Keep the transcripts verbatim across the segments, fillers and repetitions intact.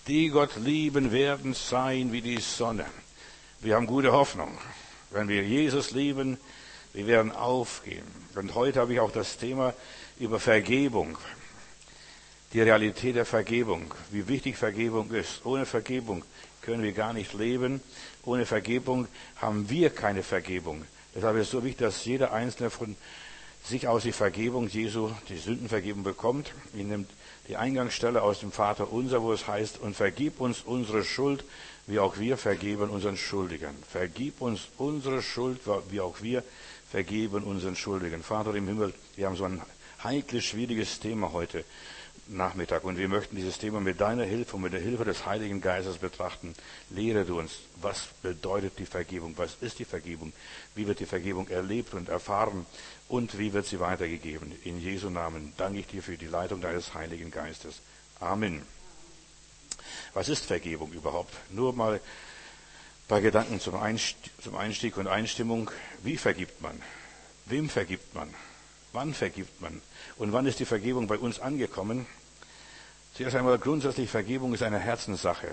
Die Gott lieben, werden sein wie die Sonne. Wir haben gute Hoffnung. Wenn wir Jesus lieben, wir werden aufgehen. Und heute habe ich auch das Thema über Vergebung. Die Realität der Vergebung. Wie wichtig Vergebung ist. Ohne Vergebung können wir gar nicht leben. Ohne Vergebung haben wir keine Vergebung. Deshalb ist es so wichtig, dass jeder Einzelne von sich aus die Vergebung Jesu, die Sündenvergebung bekommt. Er nimmt die Eingangsstelle aus dem Vater unser, wo es heißt, und vergib uns unsere Schuld, wie auch wir vergeben unseren Schuldigern. Vergib uns unsere Schuld, wie auch wir vergeben unseren Schuldigern. Vater im Himmel, wir haben so ein heikles, schwieriges Thema heute Nachmittag und wir möchten dieses Thema mit deiner Hilfe und mit der Hilfe des Heiligen Geistes betrachten. Lehre du uns, was bedeutet die Vergebung, was ist die Vergebung, wie wird die Vergebung erlebt und erfahren und wie wird sie weitergegeben. In Jesu Namen danke ich dir für die Leitung deines Heiligen Geistes. Amen. Was ist Vergebung überhaupt? Nur mal ein paar Gedanken zum Einstieg und Einstimmung. Wie vergibt man? Wem vergibt man? Wann vergibt man? Und wann ist die Vergebung bei uns angekommen? Zuerst einmal grundsätzlich, Vergebung ist eine Herzenssache.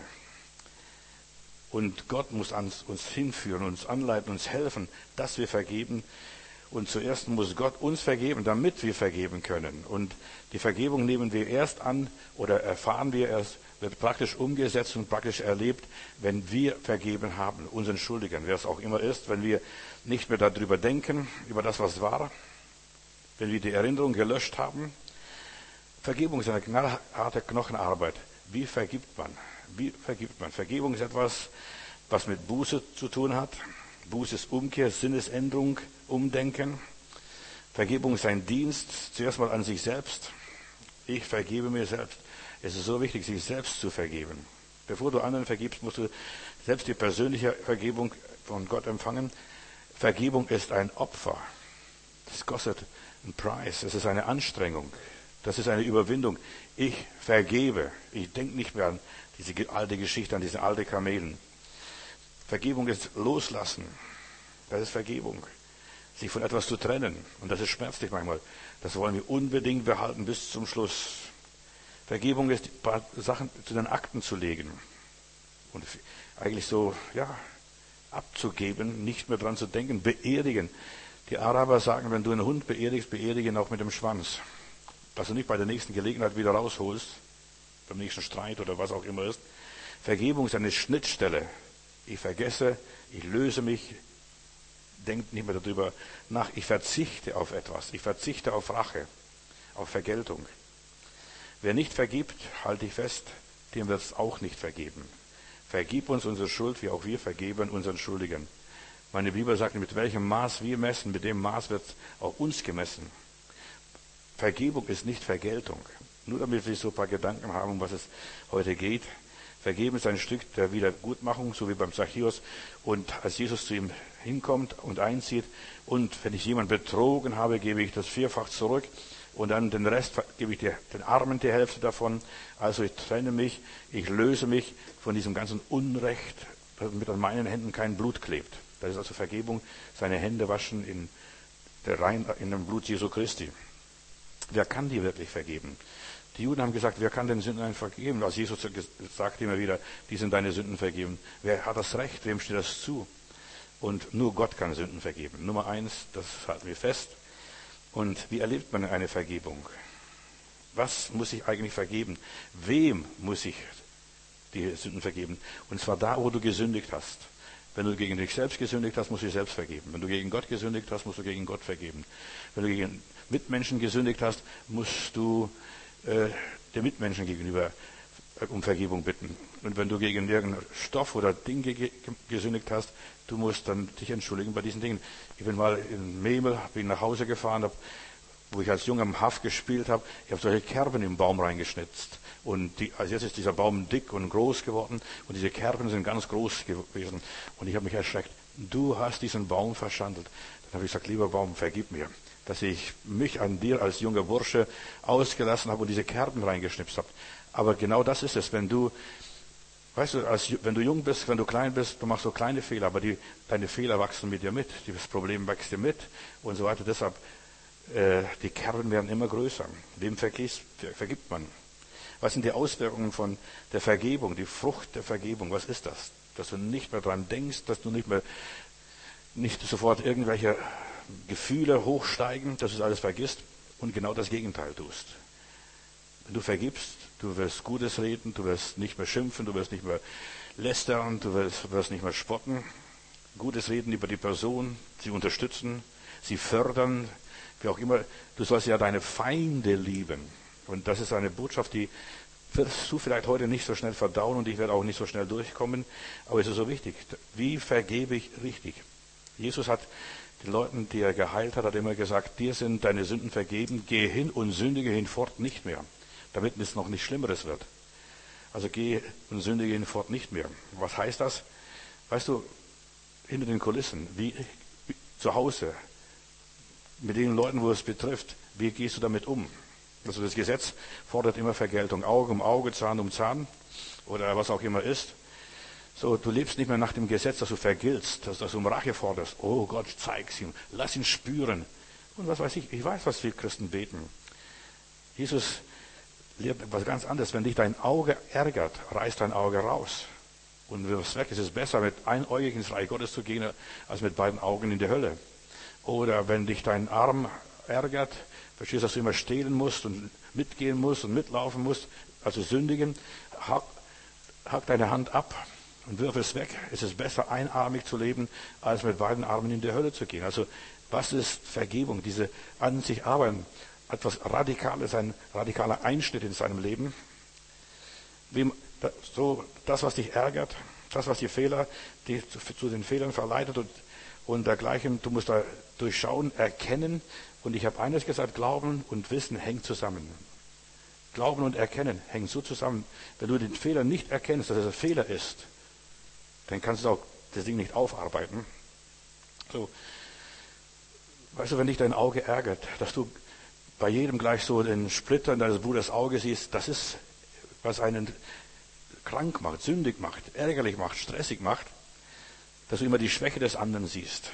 Und Gott muss uns hinführen, uns anleiten, uns helfen, dass wir vergeben. Und zuerst muss Gott uns vergeben, damit wir vergeben können. Und die Vergebung nehmen wir erst an oder erfahren wir erst, wird praktisch umgesetzt und praktisch erlebt, wenn wir vergeben haben, unseren Schuldigern, wer es auch immer ist, wenn wir nicht mehr darüber denken, über das, was war, wenn wir die Erinnerung gelöscht haben. Vergebung ist eine knallharte Knochenarbeit. Wie vergibt man? Wie vergibt man? Vergebung ist etwas, was mit Buße zu tun hat. Buße ist Umkehr, Sinnesänderung, Umdenken. Vergebung ist ein Dienst, zuerst mal an sich selbst. Ich vergebe mir selbst. Es ist so wichtig, sich selbst zu vergeben. Bevor du anderen vergibst, musst du selbst die persönliche Vergebung von Gott empfangen. Vergebung ist ein Opfer. Das kostet einen Preis. Es ist eine Anstrengung. Das ist eine Überwindung. Ich vergebe. Ich denke nicht mehr an diese alte Geschichte, an diese alte Kamelen. Vergebung ist loslassen. Das ist Vergebung. Sich von etwas zu trennen. Und das ist schmerzlich manchmal. Das wollen wir unbedingt behalten bis zum Schluss. Vergebung ist, ein paar Sachen zu den Akten zu legen. Und eigentlich so, ja, abzugeben, nicht mehr dran zu denken, beerdigen. Die Araber sagen, wenn du einen Hund beerdigst, beerdige ihn auch mit dem Schwanz. Dass du nicht bei der nächsten Gelegenheit wieder rausholst, beim nächsten Streit oder was auch immer ist. Vergebung ist eine Schnittstelle. Ich vergesse, ich löse mich, denke nicht mehr darüber nach. Ich verzichte auf etwas. Ich verzichte auf Rache, auf Vergeltung. Wer nicht vergibt, halte ich fest, dem wird es auch nicht vergeben. Vergib uns unsere Schuld, wie auch wir vergeben unseren Schuldigern. Meine Bibel sagt, mit welchem Maß wir messen, mit dem Maß wird auch uns gemessen. Vergebung ist nicht Vergeltung. Nur damit wir so ein paar Gedanken haben, um was es heute geht. Vergeben ist ein Stück der Wiedergutmachung, so wie beim Zachäus. Und als Jesus zu ihm hinkommt und einzieht, und wenn ich jemanden betrogen habe, gebe ich das vierfach zurück. Und dann den Rest gebe ich dir, den Armen die Hälfte davon. Also ich trenne mich, ich löse mich von diesem ganzen Unrecht, damit an meinen Händen kein Blut klebt. Das ist also Vergebung, seine Hände waschen in, der Rein, in dem Blut Jesu Christi. Wer kann die wirklich vergeben? Die Juden haben gesagt, wer kann den Sündern vergeben? Als Jesus sagt immer wieder, die sind deine Sünden vergeben. Wer hat das Recht? Wem steht das zu? Und nur Gott kann Sünden vergeben. Nummer eins, das halten wir fest. Und wie erlebt man eine Vergebung? Was muss ich eigentlich vergeben? Wem muss ich die Sünden vergeben? Und zwar da, wo du gesündigt hast. Wenn du gegen dich selbst gesündigt hast, musst du dich selbst vergeben. Wenn du gegen Gott gesündigt hast, musst du gegen Gott vergeben. Wenn du gegen Mitmenschen gesündigt hast, musst du äh, den Mitmenschen gegenüber äh, um Vergebung bitten. Und wenn du gegen irgendeinen Stoff oder Ding ge- gesündigt hast, du musst dann dich entschuldigen bei diesen Dingen. Ich bin mal in Memel, bin nach Hause gefahren, hab, wo ich als Junge am Haff gespielt habe. Ich habe solche Kerben im Baum reingeschnitzt. Und die, also jetzt ist dieser Baum dick und groß geworden und diese Kerben sind ganz groß gewesen. Und ich habe mich erschreckt. Du hast diesen Baum verschandelt. Dann habe ich gesagt, lieber Baum, vergib mir, dass ich mich an dir als junger Bursche ausgelassen habe und diese Kerben reingeschnipst habe. Aber genau das ist es, wenn du, weißt du, als, wenn du jung bist, wenn du klein bist, du machst so kleine Fehler, aber die, deine Fehler wachsen mit dir mit, das Problem wächst dir mit und so weiter. Deshalb, äh, die Kerben werden immer größer. Wem vergisst, vergibt man? Was sind die Auswirkungen von der Vergebung, die Frucht der Vergebung? Was ist das? Dass du nicht mehr dran denkst, dass du nicht mehr, nicht sofort irgendwelche Gefühle hochsteigen, dass du das alles vergisst und genau das Gegenteil tust. Wenn du vergibst, du wirst Gutes reden, du wirst nicht mehr schimpfen, du wirst nicht mehr lästern, du wirst, wirst nicht mehr spotten. Gutes reden über die Person, sie unterstützen, sie fördern, wie auch immer. Du sollst ja deine Feinde lieben. Und das ist eine Botschaft, die wirst du vielleicht heute nicht so schnell verdauen und ich werde auch nicht so schnell durchkommen. Aber es ist so wichtig. Wie vergebe ich richtig? Jesus hat den Leuten, die er geheilt hat, hat immer gesagt, dir sind deine Sünden vergeben, geh hin und sündige hinfort nicht mehr, damit es noch nicht Schlimmeres wird. Also geh und sündige hinfort nicht mehr. Was heißt das? Weißt du, hinter den Kulissen, wie, wie zu Hause, mit den Leuten, wo es betrifft, wie gehst du damit um? Also das Gesetz fordert immer Vergeltung, Auge um Auge, Zahn um Zahn oder was auch immer ist. So, du lebst nicht mehr nach dem Gesetz, dass du vergiltst, dass, dass du um Rache forderst. Oh Gott, zeig's ihm, lass ihn spüren. Und was weiß ich, ich weiß, was viele Christen beten. Jesus lehrt etwas ganz anderes. Wenn dich dein Auge ärgert, reiß dein Auge raus und wirf's weg. Es ist besser, mit einäugig ins Reich Gottes zu gehen, als mit beiden Augen in die Hölle. Oder wenn dich dein Arm ärgert, verstehst du, dass du immer stehlen musst und mitgehen musst und mitlaufen musst, also sündigen, hack, hack deine Hand ab und wirf es weg. Es ist besser, einarmig zu leben, als mit beiden Armen in die Hölle zu gehen. Also was ist Vergebung? Diese an sich arbeiten, etwas Radikales, ein radikaler Einschnitt in seinem Leben. Wie, so das, was dich ärgert, das, was die Fehler, die zu, zu den Fehlern verleitet und, und dergleichen, du musst da durchschauen, erkennen. Und ich habe eines gesagt, Glauben und Wissen hängt zusammen. Glauben und Erkennen hängen so zusammen. Wenn du den Fehler nicht erkennst, dass es ein Fehler ist, dann kannst du auch das Ding nicht aufarbeiten. So, weißt du, wenn dich dein Auge ärgert, dass du bei jedem gleich so den Splitter in deines Bruders Auge siehst, das ist, was einen krank macht, sündig macht, ärgerlich macht, stressig macht, dass du immer die Schwäche des anderen siehst.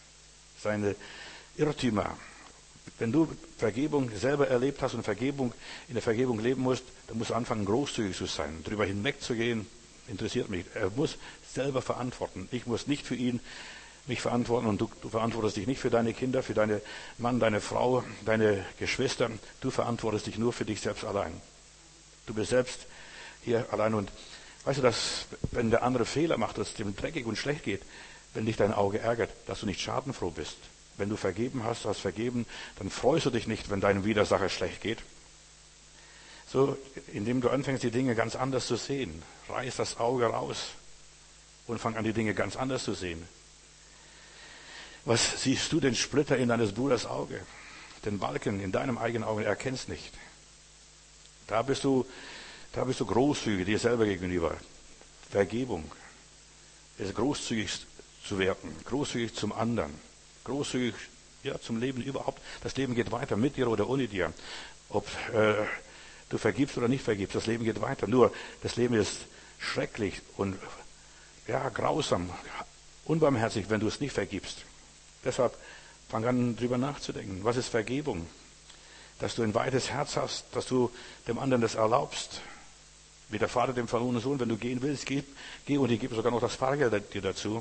Seine Irrtümer. Wenn du Vergebung selber erlebt hast und Vergebung in der Vergebung leben musst, dann musst du anfangen, großzügig zu sein. Darüber hinwegzugehen, interessiert mich. Er muss selber verantworten. Ich muss nicht für ihn mich verantworten und du, du verantwortest dich nicht für deine Kinder, für deinen Mann, deine Frau, deine Geschwister. Du verantwortest dich nur für dich selbst allein. Du bist selbst hier allein und weißt du, dass wenn der andere Fehler macht, dass es dem dreckig und schlecht geht, wenn dich dein Auge ärgert, dass du nicht schadenfroh bist. Wenn du vergeben hast, hast vergeben, dann freust du dich nicht, wenn deinem Widersacher schlecht geht. So, indem du anfängst, die Dinge ganz anders zu sehen. Reiß das Auge raus und fang an, die Dinge ganz anders zu sehen. Was siehst du, den Splitter in deines Bruders Auge? Den Balken in deinem eigenen Auge, erkennst nicht. Da bist du, da bist du großzügig dir selber gegenüber. Vergebung ist großzügig zu werden, großzügig zum anderen. Großzügig, ja, zum Leben überhaupt. Das Leben geht weiter, mit dir oder ohne dir. Ob äh, du vergibst oder nicht vergibst, das Leben geht weiter. Nur, das Leben ist schrecklich und ja, grausam, unbarmherzig, wenn du es nicht vergibst. Deshalb fang an, drüber nachzudenken. Was ist Vergebung? Dass du ein weites Herz hast, dass du dem anderen das erlaubst. Wie der Vater dem verlorenen Sohn, wenn du gehen willst, geh, geh und ich gebe sogar noch das Fahrgeld dir dazu.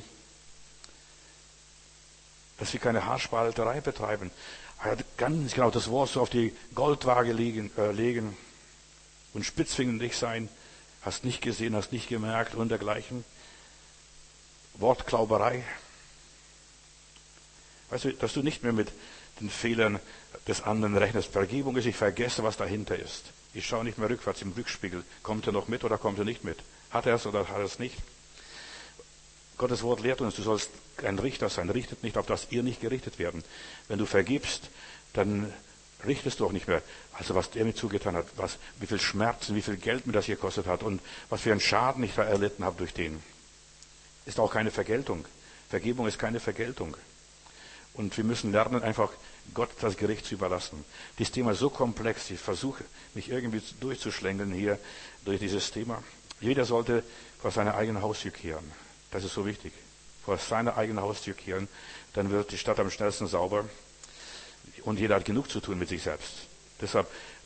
Dass wir keine Haarspalterei betreiben. Ganz genau das Wort so auf die Goldwaage legen, äh, legen und spitzfindig sein. Hast nicht gesehen, hast nicht gemerkt und dergleichen. Wortklauberei. Weißt du, dass du nicht mehr mit den Fehlern des anderen rechnest. Vergebung ist, ich vergesse, was dahinter ist. Ich schaue nicht mehr rückwärts im Rückspiegel. Kommt er noch mit oder kommt er nicht mit? Hat er es oder hat er es nicht? Gottes Wort lehrt uns, du sollst ein Richter sein. Richtet nicht, auf das ihr nicht gerichtet werden. Wenn du vergibst, dann richtest du auch nicht mehr. Also was der mir zugetan hat, was, wie viel Schmerzen, wie viel Geld mir das hier gekostet hat und was für einen Schaden ich da erlitten habe durch den. Ist auch keine Vergeltung. Vergebung ist keine Vergeltung. Und wir müssen lernen, einfach Gott das Gericht zu überlassen. Dieses Thema ist so komplex, ich versuche mich irgendwie durchzuschlängeln hier durch dieses Thema. Jeder sollte vor seiner eigenen Haustür kehren. Das ist so wichtig. Vor seiner eigenen Haustür kehren, dann wird die Stadt am schnellsten sauber und jeder hat genug zu tun mit sich selbst. Deshalb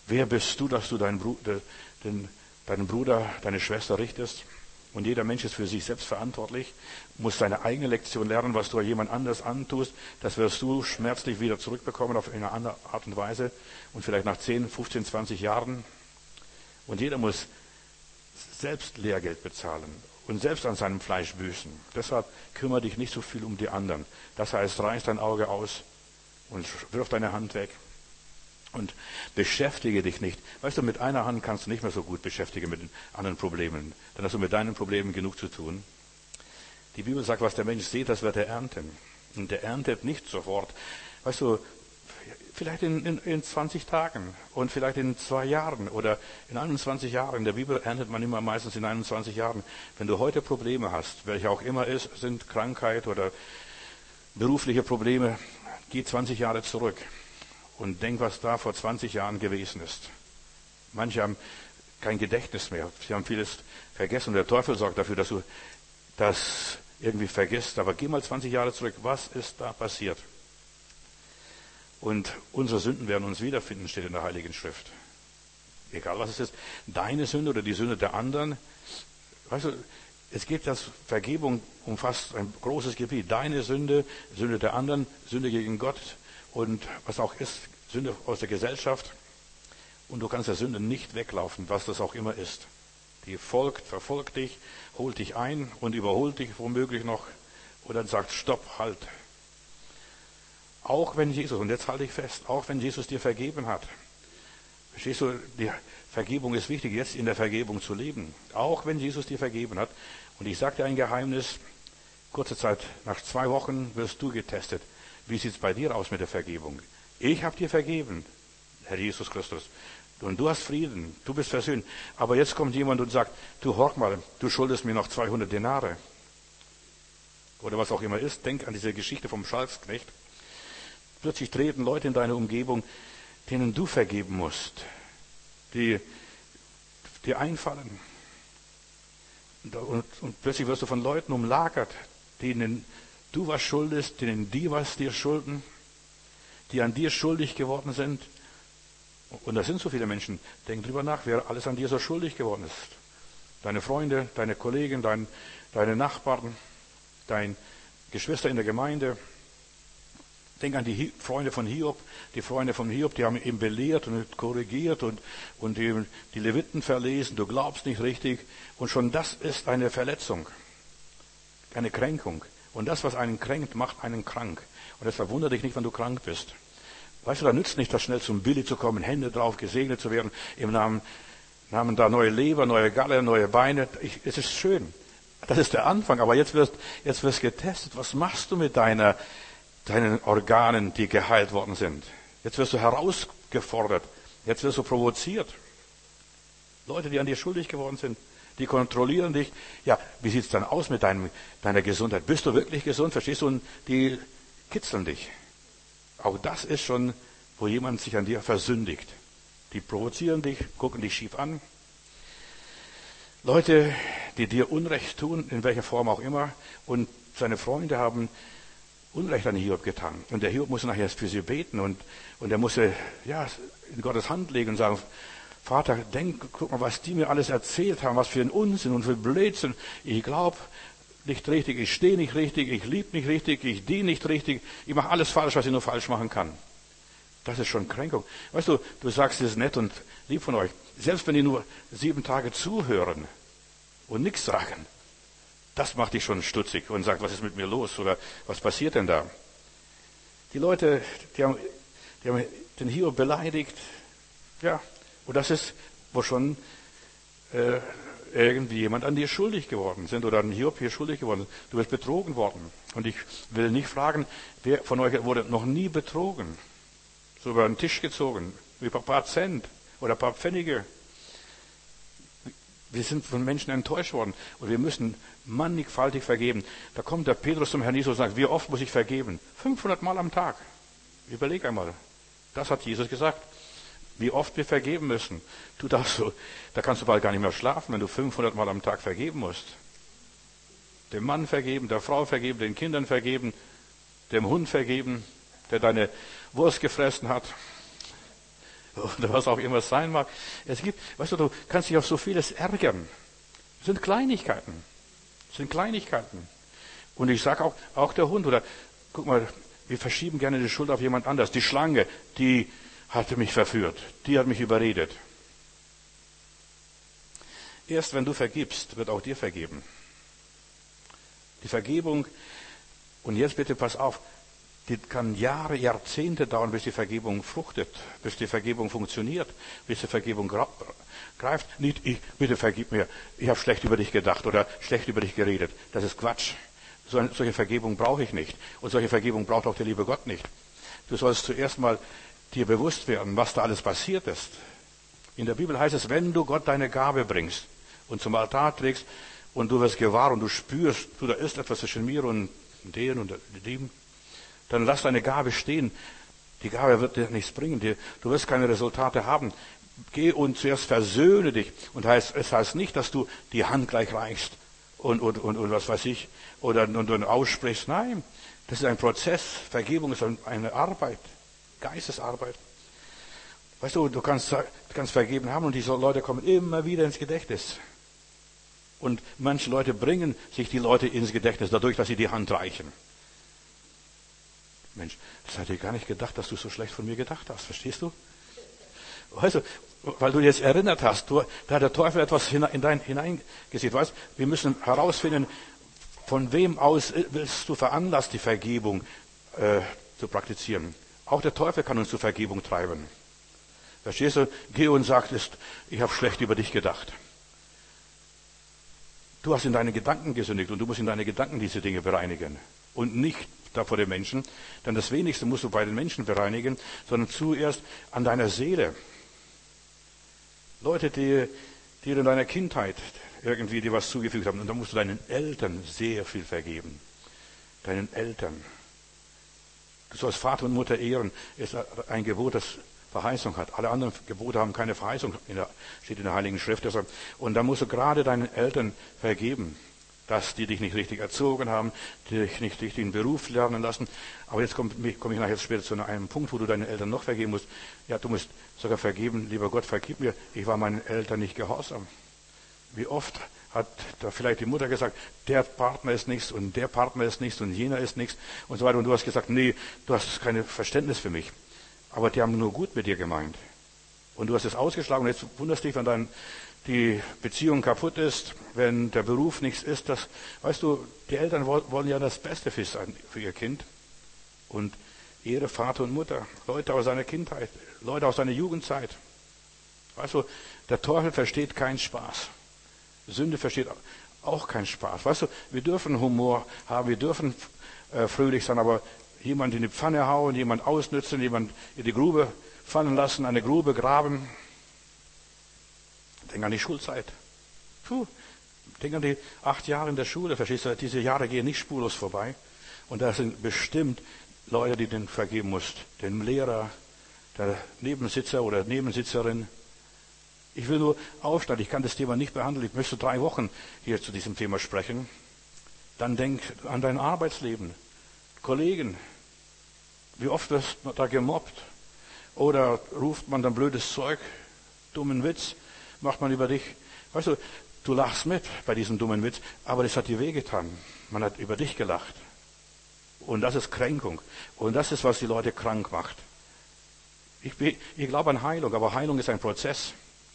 Wer bist du, dass du deinen, Bru- den, deinen Bruder, deine Schwester richtest? Und jeder Mensch ist für sich selbst verantwortlich, muss seine eigene Lektion lernen, was du jemand anders antust. Das wirst du schmerzlich wieder zurückbekommen auf eine andere Art und Weise. Und vielleicht nach zehn, fünfzehn, zwanzig Jahren. Und jeder muss selbst Lehrgeld bezahlen und selbst an seinem Fleisch büßen. Deshalb kümmere dich nicht so viel um die anderen. Das heißt, reiß dein Auge aus und wirf deine Hand weg. Und beschäftige dich nicht. Weißt du, mit einer Hand kannst du nicht mehr so gut beschäftigen mit den anderen Problemen. Dann hast du mit deinen Problemen genug zu tun. Die Bibel sagt, was der Mensch sieht, das wird er ernten. Und der erntet nicht sofort. Weißt du, vielleicht in, in, in zwanzig Tagen und vielleicht in zwei Jahren oder in einundzwanzig Jahren. In der Bibel erntet man immer meistens in einundzwanzig Jahren. Wenn du heute Probleme hast, welche auch immer es sind, Krankheit oder berufliche Probleme, geh zwanzig Jahre zurück. Und denk, was da vor zwanzig Jahren gewesen ist. Manche haben kein Gedächtnis mehr. Sie haben vieles vergessen. Und der Teufel sorgt dafür, dass du das irgendwie vergisst. Aber geh mal zwanzig Jahre zurück. Was ist da passiert? Und unsere Sünden werden uns wiederfinden, steht in der Heiligen Schrift. Egal was es ist. Deine Sünde oder die Sünde der anderen. Weißt du, es geht, dass Vergebung umfasst ein großes Gebiet. Deine Sünde, Sünde der anderen, Sünde gegen Gott. Und was auch ist, Sünde aus der Gesellschaft. Und du kannst der Sünde nicht weglaufen, was das auch immer ist. Die folgt, verfolgt dich, holt dich ein und überholt dich womöglich noch. Oder sagt, stopp, halt. Auch wenn Jesus, und jetzt halte ich fest, auch wenn Jesus dir vergeben hat. Verstehst du, die Vergebung ist wichtig, jetzt in der Vergebung zu leben. Auch wenn Jesus dir vergeben hat. Und ich sage dir ein Geheimnis, kurze Zeit, nach zwei Wochen wirst du getestet. Wie sieht es bei dir aus mit der Vergebung? Ich habe dir vergeben, Herr Jesus Christus. Und du hast Frieden, du bist versöhnt. Aber jetzt kommt jemand und sagt, du horch mal, du schuldest mir noch zweihundert Denare. Oder was auch immer ist. Denk an diese Geschichte vom Schalksknecht. Plötzlich treten Leute in deine Umgebung, denen du vergeben musst. Die dir einfallen. Und, und, und plötzlich wirst du von Leuten umlagert, denen du was schuldest, denen die was dir schulden, die an dir schuldig geworden sind. Und da sind so viele Menschen. Denk drüber nach, wer alles an dir so schuldig geworden ist. Deine Freunde, deine Kollegen, dein, deine Nachbarn, dein Geschwister in der Gemeinde. Denk an die Freunde von Hiob. Die Freunde von Hiob, die haben ihn belehrt und korrigiert und, und die, die Leviten verlesen. Du glaubst nicht richtig. Und schon das ist eine Verletzung. Eine Kränkung. Und das, was einen kränkt, macht einen krank. Und das verwundert dich nicht, wenn du krank bist. Weißt du, da nützt nicht, das schnell zum Billy zu kommen, Hände drauf, gesegnet zu werden, im Namen, Namen da neue Leber, neue Galle, neue Beine. Ich, es ist schön. Das ist der Anfang. Aber jetzt wirst, jetzt wirst getestet. Was machst du mit deiner, deinen Organen, die geheilt worden sind? Jetzt wirst du herausgefordert. Jetzt wirst du provoziert. Leute, die an dir schuldig geworden sind. Die kontrollieren dich. Ja, wie sieht's dann aus mit deinem, deiner Gesundheit? Bist du wirklich gesund? Verstehst du? Und die kitzeln dich. Auch das ist schon, wo jemand sich an dir versündigt. Die provozieren dich, gucken dich schief an. Leute, die dir Unrecht tun, in welcher Form auch immer. Und seine Freunde haben Unrecht an Hiob getan. Und der Hiob musste nachher für sie beten. Und, und er musste, ja, in Gottes Hand legen und sagen, Vater, denk, guck mal, was die mir alles erzählt haben, was für ein Unsinn und für ein Blödsinn. Ich glaube nicht richtig, ich stehe nicht richtig, ich liebe nicht richtig, ich diene nicht richtig, ich mache alles falsch, was ich nur falsch machen kann. Das ist schon Kränkung. Weißt du, du sagst, es ist nett und lieb von euch. Selbst wenn die nur sieben Tage zuhören und nichts sagen, das macht dich schon stutzig und sagt, was ist mit mir los oder was passiert denn da? Die Leute, die haben, die haben den Hiob beleidigt, ja. Und das ist, wo schon äh, irgendwie jemand an dir schuldig geworden sind oder an Hiob hier schuldig geworden ist. Du bist betrogen worden. Und ich will nicht fragen, wer von euch wurde noch nie betrogen? So über den Tisch gezogen, über ein paar Cent oder ein paar Pfennige. Wir sind von Menschen enttäuscht worden und wir müssen mannigfaltig vergeben. Da kommt der Petrus zum Herrn Jesus und sagt, wie oft muss ich vergeben? fünfhundert Mal am Tag. Überleg einmal. Das hat Jesus gesagt. Wie oft wir vergeben müssen. Du darfst so, da kannst du bald gar nicht mehr schlafen, wenn du fünfhundert Mal am Tag vergeben musst. Dem Mann vergeben, der Frau vergeben, den Kindern vergeben, dem Hund vergeben, der deine Wurst gefressen hat. oder was auch immer es sein mag. Es gibt, weißt du, du kannst dich auf so vieles ärgern. Das sind Kleinigkeiten. Das sind Kleinigkeiten. Und ich sage auch, auch der Hund, oder guck mal, wir verschieben gerne die Schuld auf jemand anders. Die Schlange, die hatte mich verführt. Die hat mich überredet. Erst wenn du vergibst, wird auch dir vergeben. Die Vergebung, und jetzt bitte pass auf, die kann Jahre, Jahrzehnte dauern, bis die Vergebung fruchtet, bis die Vergebung funktioniert, bis die Vergebung greift. Nicht, ich, bitte vergib mir, ich habe schlecht über dich gedacht oder schlecht über dich geredet. Das ist Quatsch. So eine, solche Vergebung brauche ich nicht. Und solche Vergebung braucht auch der liebe Gott nicht. Du sollst zuerst mal dir bewusst werden, was da alles passiert ist. In der Bibel heißt es, wenn du Gott deine Gabe bringst und zum Altar trägst und du wirst gewahr und du spürst, du, da ist etwas zwischen mir und den und dem, dann lass deine Gabe stehen. Die Gabe wird dir nichts bringen. Du wirst keine Resultate haben. Geh und zuerst versöhne dich. Und heißt, es heißt nicht, dass du die Hand gleich reichst und, und, und, und was weiß ich, oder und, und aussprichst. Nein, das ist ein Prozess. Vergebung ist eine Arbeit, Geistesarbeit. Weißt du, du kannst, du kannst vergeben haben und diese Leute kommen immer wieder ins Gedächtnis. Und manche Leute bringen sich die Leute ins Gedächtnis, dadurch, dass sie die Hand reichen. Mensch, das hatte ich gar nicht gedacht, dass du so schlecht von mir gedacht hast. Verstehst du? Weißt du, weil du jetzt erinnert hast, du, da hat der Teufel etwas in dein hineingesehen. Weißt, wir müssen herausfinden, von wem aus willst du veranlasst, die Vergebung äh, zu praktizieren. Auch der Teufel kann uns zur Vergebung treiben. Verstehst du? Geh und sag, ich habe schlecht über dich gedacht. Du hast in deine Gedanken gesündigt und du musst in deine Gedanken diese Dinge bereinigen. Und nicht da vor den Menschen. Denn das Wenigste musst du bei den Menschen bereinigen, sondern zuerst an deiner Seele. Leute, die, die in deiner Kindheit irgendwie dir was zugefügt haben. Und da musst du deinen Eltern sehr viel vergeben. Deinen Eltern. Du sollst Vater und Mutter ehren. Ist ein Gebot, das Verheißung hat. Alle anderen Gebote haben keine Verheißung, in der, steht in der Heiligen Schrift. Und da musst du gerade deinen Eltern vergeben, dass die dich nicht richtig erzogen haben, die dich nicht richtig den Beruf lernen lassen. Aber jetzt komme komm ich nachher später zu einem Punkt, wo du deinen Eltern noch vergeben musst. Ja, du musst sogar vergeben, lieber Gott, vergib mir, ich war meinen Eltern nicht gehorsam. Wie oft hat da vielleicht die Mutter gesagt, der Partner ist nichts und der Partner ist nichts und jener ist nichts und so weiter. Und du hast gesagt, nee, du hast kein Verständnis für mich. Aber die haben nur gut mit dir gemeint. Und du hast es ausgeschlagen und jetzt wunderst dich, wenn dein, die Beziehung kaputt ist, wenn der Beruf nichts ist. Das, weißt du, die Eltern wollen ja das Beste für, sein, für ihr Kind. Und Ehre Vater und Mutter, Leute aus seiner Kindheit, Leute aus seiner Jugendzeit. Weißt du, der Teufel versteht keinen Spaß. Sünde versteht auch keinen Spaß. Weißt du, wir dürfen Humor haben, wir dürfen äh, fröhlich sein, aber jemand in die Pfanne hauen, jemand ausnützen, jemand in die Grube fallen lassen, eine Grube graben. Denk an die Schulzeit. Puh. Denk an die acht Jahre in der Schule. Verstehst du, diese Jahre gehen nicht spurlos vorbei. Und da sind bestimmt Leute, die du vergeben musst. Den Lehrer, der Nebensitzer oder Nebensitzerin. Ich will nur aufsteigen. Ich kann das Thema nicht behandeln. Ich möchte drei Wochen hier zu diesem Thema sprechen. Dann denk an dein Arbeitsleben. Kollegen, wie oft wirst du da gemobbt? Oder ruft man dann blödes Zeug, dummen Witz, macht man über dich. Weißt du, du lachst mit bei diesem dummen Witz, aber das hat dir wehgetan. Man hat über dich gelacht. Und das ist Kränkung. Und das ist, was die Leute krank macht. Ich, ich glaube an Heilung, aber Heilung ist ein Prozess.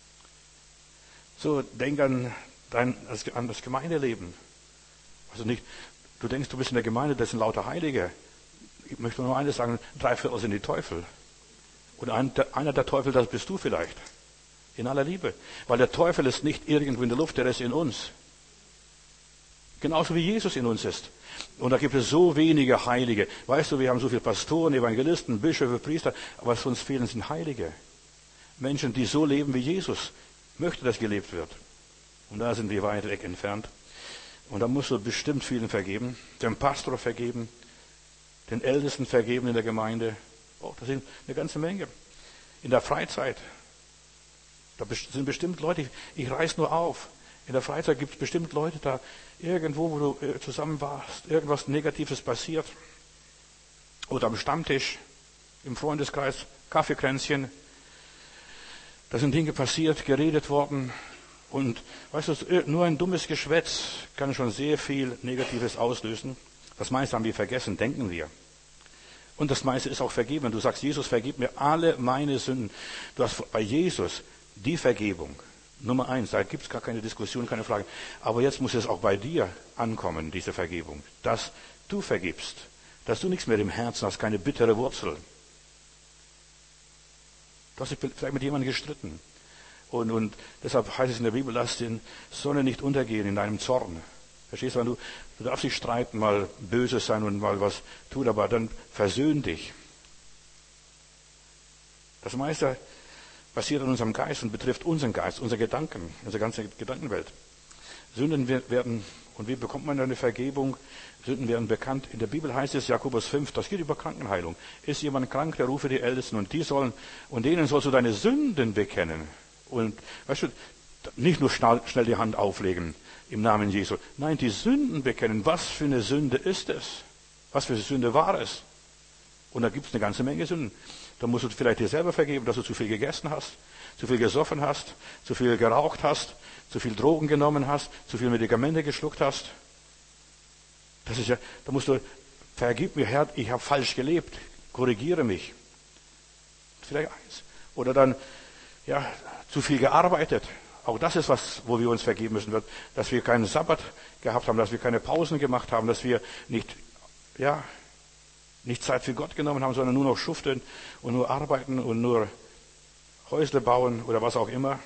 So, denk an, dein, an das Gemeindeleben. Also nicht, du denkst, du bist in der Gemeinde, das sind lauter Heilige. Ich möchte nur eines sagen, drei Viertel sind die Teufel. Und ein, der, einer der Teufel, das bist du vielleicht. In aller Liebe. Weil der Teufel ist nicht irgendwo in der Luft, der ist in uns. Genauso wie Jesus in uns ist. Und da gibt es so wenige Heilige. Weißt du, wir haben so viele Pastoren, Evangelisten, Bischöfe, Priester, aber was uns fehlen, sind Heilige. Menschen, die so leben wie Jesus möchte, dass gelebt wird. Und da sind wir weit weg entfernt. Und da musst du bestimmt vielen vergeben. Dem Pastor vergeben, den Ältesten vergeben in der Gemeinde. Oh, das sind eine ganze Menge. In der Freizeit. Da sind bestimmt Leute, ich, ich reiß nur auf. In der Freizeit gibt es bestimmt Leute da, irgendwo, wo du äh, zusammen warst, irgendwas Negatives passiert. Oder am Stammtisch, im Freundeskreis, Kaffeekränzchen. Da sind Dinge passiert, geredet worden. Und weißt du, nur ein dummes Geschwätz kann schon sehr viel Negatives auslösen. Das meiste haben wir vergessen, denken wir. Und das meiste ist auch vergeben. Du sagst, Jesus, vergib mir alle meine Sünden. Du hast bei Jesus die Vergebung. Nummer eins, da gibt es gar keine Diskussion, keine Frage. Aber jetzt muss es auch bei dir ankommen, diese Vergebung. Dass du vergibst. Dass du nichts mehr im Herzen hast, keine bittere Wurzel. Du hast dich vielleicht mit jemandem gestritten. Und, und deshalb heißt es in der Bibel, lass die Sonne nicht untergehen in deinem Zorn. Verstehst du, wenn du, du darfst nicht streiten, mal böse sein und mal was tun, aber dann versöhn dich. Das meiste passiert in unserem Geist und betrifft unseren Geist, unsere Gedanken, unsere ganze Gedankenwelt. Sünden werden, und wie bekommt man eine Vergebung? Sünden werden bekannt. In der Bibel heißt es, Jakobus fünf, das geht über Krankenheilung. Ist jemand krank, der rufe die Ältesten und die sollen, und denen sollst du deine Sünden bekennen. Und, weißt du, nicht nur schnell, schnell die Hand auflegen im Namen Jesu. Nein, die Sünden bekennen. Was für eine Sünde ist es? Was für eine Sünde war es? Und da gibt es eine ganze Menge Sünden. Da musst du vielleicht dir selber vergeben, dass du zu viel gegessen hast, zu viel gesoffen hast, zu viel geraucht hast, zu viel Drogen genommen hast, zu viel Medikamente geschluckt hast. Das ist ja, da musst du, vergib mir, Herr, ich habe falsch gelebt, korrigiere mich. Vielleicht eins. Oder dann, ja, zu viel gearbeitet. Auch das ist was, wo wir uns vergeben müssen, dass wir keinen Sabbat gehabt haben, dass wir keine Pausen gemacht haben, dass wir nicht, ja, nicht Zeit für Gott genommen haben, sondern nur noch schuften und nur arbeiten und nur Häusle bauen oder was auch immer.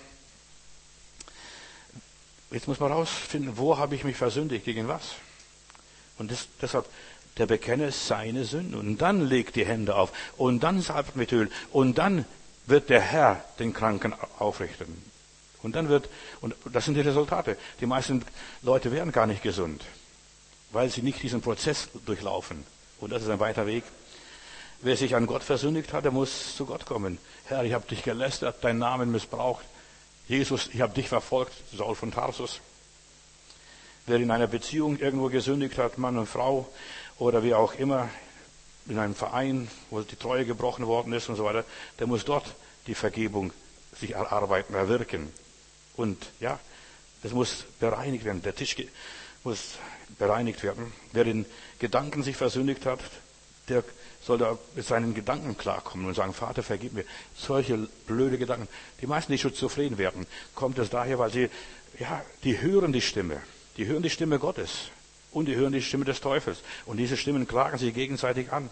Jetzt muss man rausfinden, wo habe ich mich versündigt, gegen was? Und das, deshalb, der bekenne seine Sünden und dann legt die Hände auf und dann salbt mit Öl und dann wird der Herr den Kranken aufrichten. Und dann wird, und das sind die Resultate. Die meisten Leute werden gar nicht gesund, weil sie nicht diesen Prozess durchlaufen. Und das ist ein weiter Weg. Wer sich an Gott versündigt hat, der muss zu Gott kommen. Herr, ich habe dich gelästert, deinen Namen missbraucht. Jesus, ich habe dich verfolgt, Saul von Tarsus. Wer in einer Beziehung irgendwo gesündigt hat, Mann und Frau, oder wie auch immer, in einem Verein, wo die Treue gebrochen worden ist und so weiter, der muss dort die Vergebung sich erarbeiten, erwirken. Und ja, das muss bereinigt werden. Der Tisch muss bereinigt werden. Wer in Gedanken sich versündigt hat, der soll da mit seinen Gedanken klarkommen und sagen, Vater, vergib mir. Solche blöde Gedanken. Die meisten, die schizophren werden, kommt es daher, weil sie, ja, die hören die Stimme. Die hören die Stimme Gottes. Und die hören die Stimme des Teufels. Und diese Stimmen klagen sich gegenseitig an.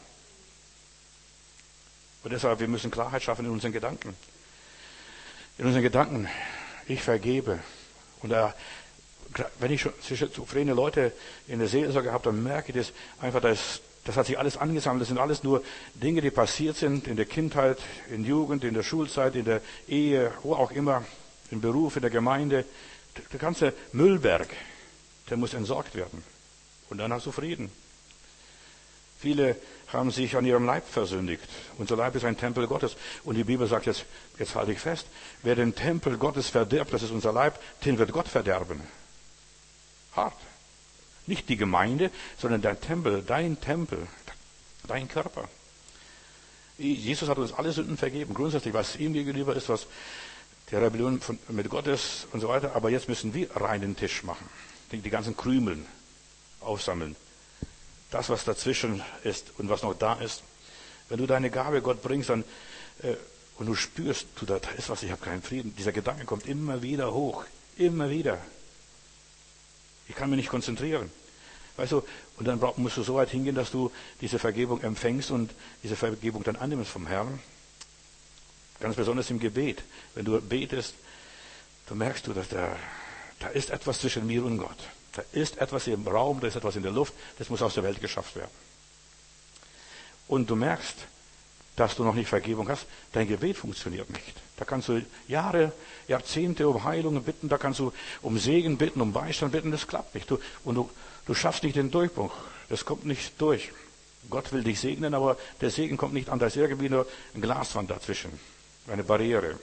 Und deshalb, wir müssen Klarheit schaffen in unseren Gedanken. In unseren Gedanken. Ich vergebe. Und da, wenn ich schon schizophrene Leute in der Seelsorge habe, dann merke ich das einfach, das, das hat sich alles angesammelt. Das sind alles nur Dinge, die passiert sind in der Kindheit, in der Jugend, in der Schulzeit, in der Ehe, wo auch immer, im Beruf, in der Gemeinde. Der ganze Müllberg, der muss entsorgt werden. Und dann hast du Frieden. Viele haben sich an ihrem Leib versündigt. Unser Leib ist ein Tempel Gottes. Und die Bibel sagt jetzt, jetzt halte ich fest, wer den Tempel Gottes verderbt, das ist unser Leib, den wird Gott verderben. Hart. Nicht die Gemeinde, sondern der Tempel, dein Tempel, dein Körper. Jesus hat uns alle Sünden vergeben. Grundsätzlich, was ihm gegenüber ist, was die Rebellion von, mit Gott ist und so weiter. Aber jetzt müssen wir reinen Tisch machen. Die, die ganzen Krümeln aufsammeln. Das, was dazwischen ist und was noch da ist. Wenn du deine Gabe Gott bringst, dann, äh, und du spürst, du, da ist was, ich habe keinen Frieden. Dieser Gedanke kommt immer wieder hoch. Immer wieder. Ich kann mich nicht konzentrieren. Weißt du, und dann brauch, musst du so weit hingehen, dass du diese Vergebung empfängst und diese Vergebung dann annimmst vom Herrn. Ganz besonders im Gebet. Wenn du betest, dann merkst du, dass da, da ist etwas zwischen mir und Gott. Da ist etwas im Raum, da ist etwas in der Luft, das muss aus der Welt geschafft werden. Und du merkst, dass du noch nicht Vergebung hast, dein Gebet funktioniert nicht. Da kannst du Jahre, Jahrzehnte um Heilung bitten, da kannst du um Segen bitten, um Beistand bitten, das klappt nicht. Du, und du, du schaffst nicht den Durchbruch, das kommt nicht durch. Gott will dich segnen, aber der Segen kommt nicht an, da ist irgendwie nur eine Glaswand dazwischen, eine Barriere.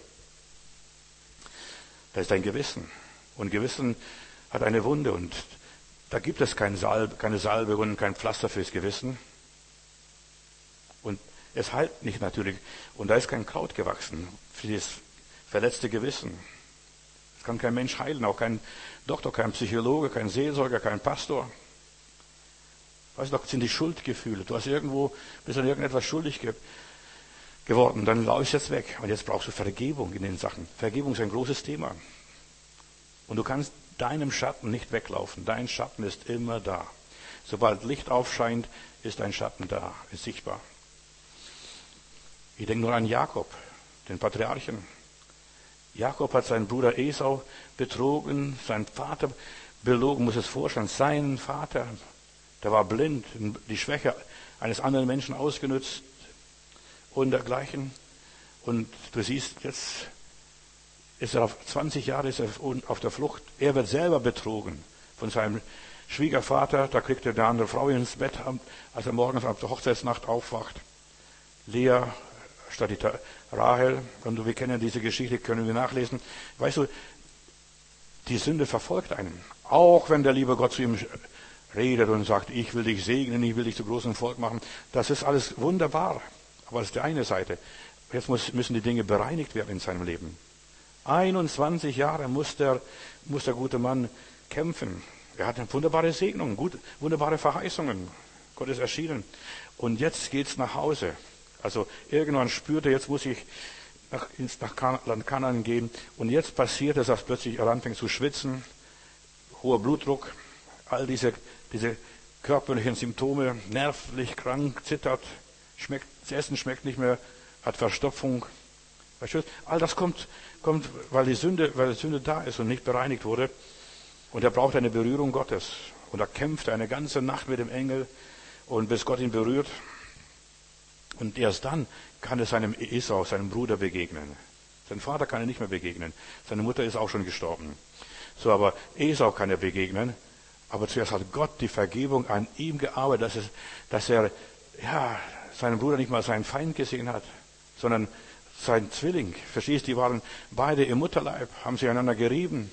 Da ist dein Gewissen. Und Gewissen hat eine Wunde und da gibt es kein Salbe, keine Salbe und kein Pflaster fürs Gewissen. Und es heilt nicht natürlich. Und da ist kein Kraut gewachsen für, das, verletzte Gewissen. Das kann kein Mensch heilen, auch kein Doktor, kein Psychologe, kein Seelsorger, kein Pastor. Weißt du, das sind die Schuldgefühle. Du hast irgendwo, bist an irgendetwas schuldig ge- geworden, dann läufst du jetzt weg. Und jetzt brauchst du Vergebung in den Sachen. Vergebung ist ein großes Thema. Und du kannst deinem Schatten nicht weglaufen. Dein Schatten ist immer da. Sobald Licht aufscheint, ist ein Schatten da, ist sichtbar. Ich denke nur an Jakob, den Patriarchen. Jakob hat seinen Bruder Esau betrogen, seinen Vater belogen, muss es vorstellen, seinen Vater, der war blind, die Schwäche eines anderen Menschen ausgenutzt und dergleichen. Und du siehst, jetzt ist er auf zwanzig Jahre ist er auf der Flucht. Er wird selber betrogen von seinem Schwiegervater. Da kriegt er eine andere Frau ins Bett, als er morgens auf der Hochzeitsnacht aufwacht. Lea statt die Rahel. Und wir kennen diese Geschichte, können wir nachlesen. Weißt du, die Sünde verfolgt einen. Auch wenn der liebe Gott zu ihm redet und sagt, ich will dich segnen, ich will dich zu großem Volk machen. Das ist alles wunderbar. Aber das ist die eine Seite. Jetzt muss, müssen die Dinge bereinigt werden in seinem Leben. einundzwanzig Jahre muss der, muss der gute Mann kämpfen. Er hat eine wunderbare Segnung, gut, wunderbare Verheißungen. Gott ist erschienen. Und jetzt geht's nach Hause. Also irgendwann spürt er, jetzt muss ich nach, ins, nach kan- Land Kanaan gehen. Und jetzt passiert es, dass plötzlich er anfängt zu schwitzen, hoher Blutdruck, all diese, diese körperlichen Symptome, nervlich krank, zittert, schmeckt, das Essen schmeckt nicht mehr, hat Verstopfung. Weißt du, all das kommt, kommt, weil die Sünde, weil die Sünde da ist und nicht bereinigt wurde. Und er braucht eine Berührung Gottes. Und er kämpft eine ganze Nacht mit dem Engel und bis Gott ihn berührt. Und erst dann kann er seinem Esau, seinem Bruder begegnen. Sein Vater kann er nicht mehr begegnen. Seine Mutter ist auch schon gestorben. So, aber Esau kann er begegnen. Aber zuerst hat Gott die Vergebung an ihm gearbeitet, dass, es, dass er ja, seinen Bruder nicht mal als seinen Feind gesehen hat, sondern sein Zwilling. Verstehst du, die waren beide im Mutterleib, haben sich einander gerieben.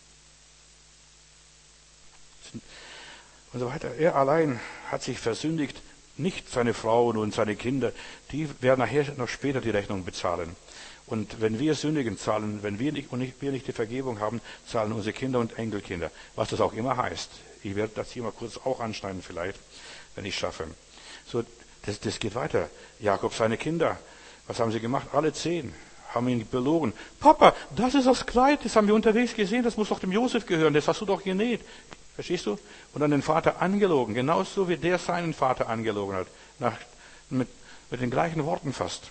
Und so weiter. Er allein hat sich versündigt, nicht seine Frauen und seine Kinder. Die werden nachher noch später die Rechnung bezahlen. Und wenn wir sündigen, zahlen, wenn wir nicht, und nicht, wir nicht die Vergebung haben, zahlen unsere Kinder und Enkelkinder. Was das auch immer heißt. Ich werde das hier mal kurz auch anschneiden vielleicht, wenn ich schaffe. So, das, das geht weiter. Jakob, seine Kinder. Was haben sie gemacht? Alle zehn haben ihn belogen. Papa, das ist das Kleid, das haben wir unterwegs gesehen, das muss doch dem Josef gehören, das hast du doch genäht. Verstehst du? Und dann den Vater angelogen, genauso wie der seinen Vater angelogen hat. Nach, mit, mit den gleichen Worten fast.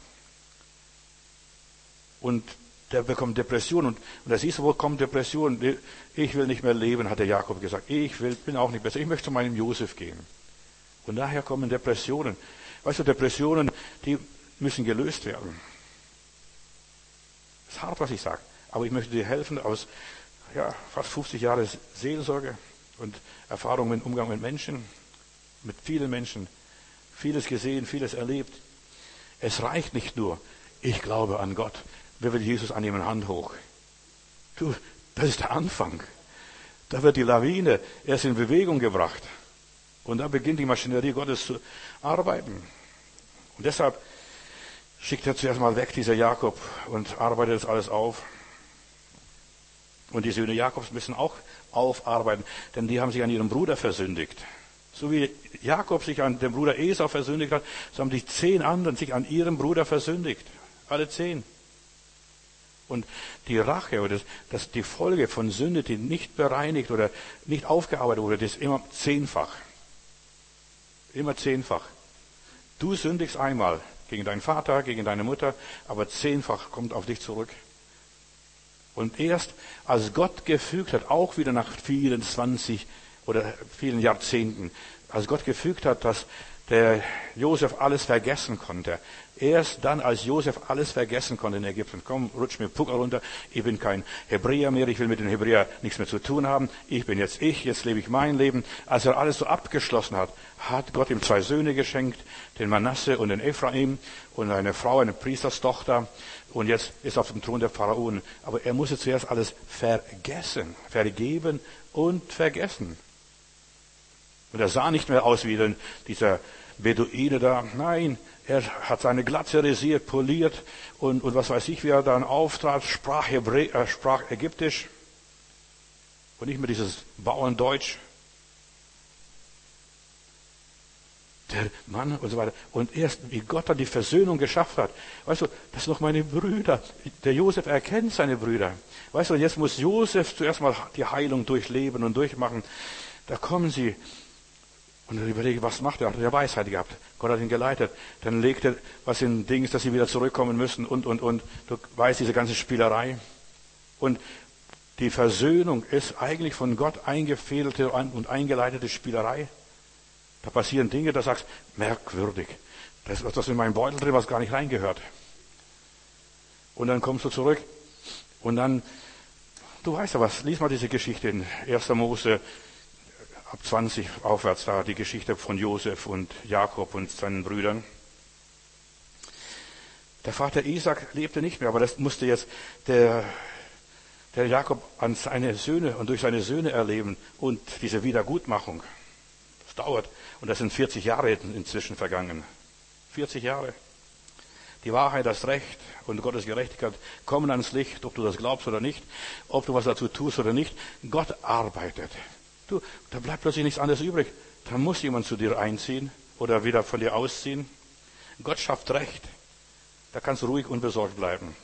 Und der bekommt Depression. Und, und da siehst du, wo kommt Depression? Ich will nicht mehr leben, hat der Jakob gesagt. Ich will, bin auch nicht besser. Ich möchte zu meinem Josef gehen. Und daher kommen Depressionen. Weißt du, Depressionen, die müssen gelöst werden. Das ist hart, was ich sage. Aber ich möchte dir helfen aus ja, fast fünfzig Jahren Seelsorge und Erfahrung im Umgang mit Menschen, mit vielen Menschen, vieles gesehen, vieles erlebt. Es reicht nicht nur, ich glaube an Gott. Wer will Jesus annehmen? Hand hoch. Du, das ist der Anfang. Da wird die Lawine erst in Bewegung gebracht. Und da beginnt die Maschinerie Gottes zu arbeiten. Und deshalb schickt er zuerst mal weg, dieser Jakob, und arbeitet das alles auf. Und die Söhne Jakobs müssen auch aufarbeiten, denn die haben sich an ihrem Bruder versündigt. So wie Jakob sich an dem Bruder Esau versündigt hat, so haben die zehn anderen sich an ihrem Bruder versündigt. Alle zehn. Und die Rache oder das, das, die Folge von Sünde, die nicht bereinigt oder nicht aufgearbeitet wurde, das ist immer zehnfach. Immer zehnfach. Du sündigst einmal gegen deinen Vater, gegen deine Mutter, aber zehnfach kommt auf dich zurück. Und erst als Gott gefügt hat, auch wieder nach vielen zwanzig oder vielen Jahrzehnten, als Gott gefügt hat, dass der Josef alles vergessen konnte, erst dann, als Josef alles vergessen konnte in Ägypten, komm, rutsch mir Puckel runter, ich bin kein Hebräer mehr, ich will mit den Hebräern nichts mehr zu tun haben, ich bin jetzt ich, jetzt lebe ich mein Leben. Als er alles so abgeschlossen hat, hat Gott ihm zwei Söhne geschenkt, den Manasse und den Ephraim und eine Frau, eine Priesterstochter, und jetzt ist er auf dem Thron der Pharaonen. Aber er musste zuerst alles vergessen, vergeben und vergessen. Und er sah nicht mehr aus wie dieser Beduine da. Nein, er hat seine Glatze rasiert, poliert und, und was weiß ich, wie er dann auftrat, sprach, Hebrä äh, sprach Ägyptisch und nicht mehr dieses Bauerndeutsch. Der Mann und so weiter. Und erst, wie Gott dann die Versöhnung geschafft hat. Weißt du, das sind noch meine Brüder. Der Josef erkennt seine Brüder. Weißt du, jetzt muss Josef zuerst mal die Heilung durchleben und durchmachen. Da kommen sie und er überlegt, was macht er? Er hat ja Weisheit gehabt. Gott hat ihn geleitet. Dann legt er was in Dings, dass sie wieder zurückkommen müssen und, und, und. Du weißt, diese ganze Spielerei. Und die Versöhnung ist eigentlich von Gott eingefädelte und eingeleitete Spielerei. Da passieren Dinge, da sagst du, merkwürdig. Das ist was in meinem Beutel drin, was gar nicht reingehört. Und dann kommst du zurück und dann, du weißt ja was, lies mal diese Geschichte in erster Mose ab zwanzig aufwärts, da die Geschichte von Josef und Jakob und seinen Brüdern. Der Vater Isaac lebte nicht mehr, aber das musste jetzt der, der Jakob an seine Söhne und durch seine Söhne erleben und diese Wiedergutmachung. Das dauert. Und das sind vierzig Jahre inzwischen vergangen. vierzig Jahre. Die Wahrheit, das Recht und Gottes Gerechtigkeit kommen ans Licht, ob du das glaubst oder nicht, ob du was dazu tust oder nicht. Gott arbeitet. Du, da bleibt plötzlich nichts anderes übrig. Da muss jemand zu dir einziehen oder wieder von dir ausziehen. Gott schafft Recht. Da kannst du ruhig unbesorgt bleiben.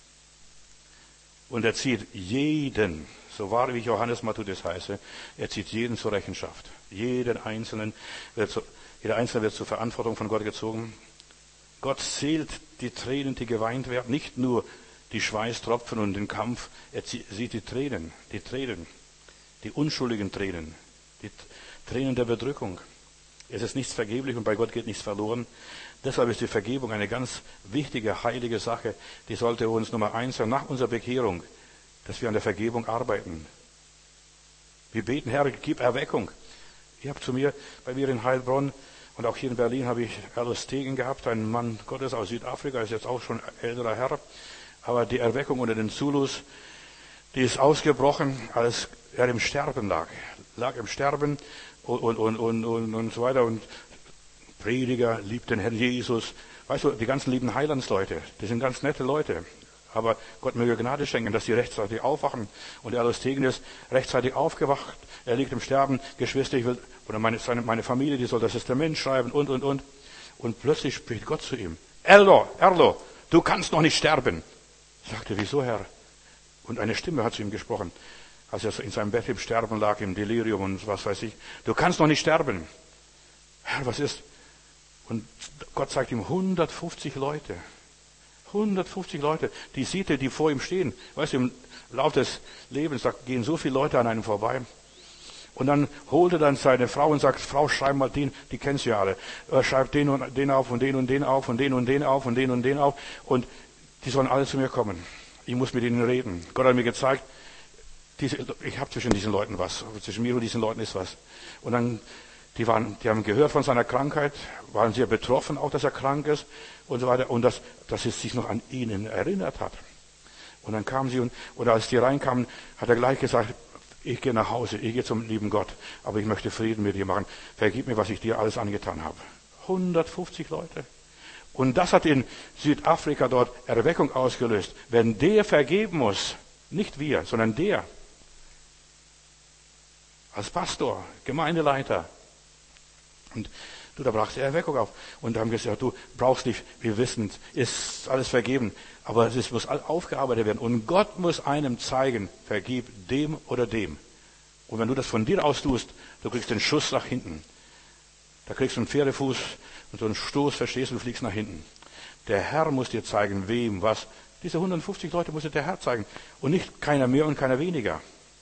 Und er zieht jeden, so wahr wie ich Johannes Matthäus heiße, er zieht jeden zur Rechenschaft. Jeden Einzelnen wird zu, jeder Einzelne wird zur Verantwortung von Gott gezogen. Gott zählt die Tränen, die geweint werden, nicht nur die Schweißtropfen und den Kampf. Er sieht die Tränen, die Tränen, die unschuldigen Tränen, die Tränen der Bedrückung. Es ist nichts vergeblich und bei Gott geht nichts verloren. Deshalb ist die Vergebung eine ganz wichtige, heilige Sache. Die sollte uns Nummer eins sein, nach unserer Bekehrung, dass wir an der Vergebung arbeiten. Wir beten, Herr, gib Erweckung. Ich habe zu mir, bei mir in Heilbronn und auch hier in Berlin habe ich Alice Tegen gehabt, ein Mann Gottes aus Südafrika, ist jetzt auch schon älterer Herr. Aber die Erweckung unter den Zulus, die ist ausgebrochen, als er im Sterben lag. Lag im Sterben und, und, und, und, und, und so weiter. Und Prediger liebt den Herrn Jesus. Weißt du, die ganzen lieben Heilandsleute, die sind ganz nette Leute. Aber Gott möge Gnade schenken, dass sie rechtzeitig aufwachen. Und der Alice Tegen ist rechtzeitig aufgewacht. Er liegt im Sterben. Geschwister, ich will, oder meine, seine, meine Familie, die soll das Testament schreiben und, und, und. Und plötzlich spricht Gott zu ihm. Erlo, Erlo, du kannst noch nicht sterben. Er sagte, wieso, Herr? Und eine Stimme hat zu ihm gesprochen, als er in seinem Bett im Sterben lag, im Delirium und was weiß ich. Du kannst noch nicht sterben. Herr, was ist? Und Gott zeigt ihm hundertfünfzig Leute. hundertfünfzig Leute, die sieht er, die vor ihm stehen. Weißt du, im Lauf des Lebens, da gehen so viele Leute an einem vorbei. Und dann holt er dann seine Frau und sagt, Frau, schreib mal den, die kennst du ja alle. Schreib den und den auf und den und den auf und den und den auf und den und den auf. Und die sollen alle zu mir kommen. Ich muss mit ihnen reden. Gott hat mir gezeigt, diese, ich habe zwischen diesen Leuten was. Zwischen mir und diesen Leuten ist was. Und dann, die waren, die haben gehört von seiner Krankheit, waren sehr betroffen, auch dass er krank ist und so weiter. Und dass, dass es sich noch an ihnen erinnert hat. Und dann kamen sie und, und als die reinkamen, hat er gleich gesagt, ich gehe nach Hause, ich gehe zum lieben Gott, aber ich möchte Frieden mit dir machen. Vergib mir, was ich dir alles angetan habe. hundertfünfzig Leute. Und das hat in Südafrika dort Erweckung ausgelöst. Wenn der vergeben muss, nicht wir, sondern der, als Pastor, Gemeindeleiter, und du, da brachst du Erweckung auf. Und da haben gesagt, du brauchst nicht, wir wissen, ist alles vergeben. Aber es muss aufgearbeitet werden. Und Gott muss einem zeigen, vergib dem oder dem. Und wenn du das von dir aus tust, du kriegst den Schuss nach hinten. Da kriegst du einen Pferdefuß und so einen Stoß, verstehst du, du fliegst nach hinten. Der Herr muss dir zeigen, wem, was. Diese hundertfünfzig Leute muss dir der Herr zeigen. Und nicht keiner mehr und keiner weniger.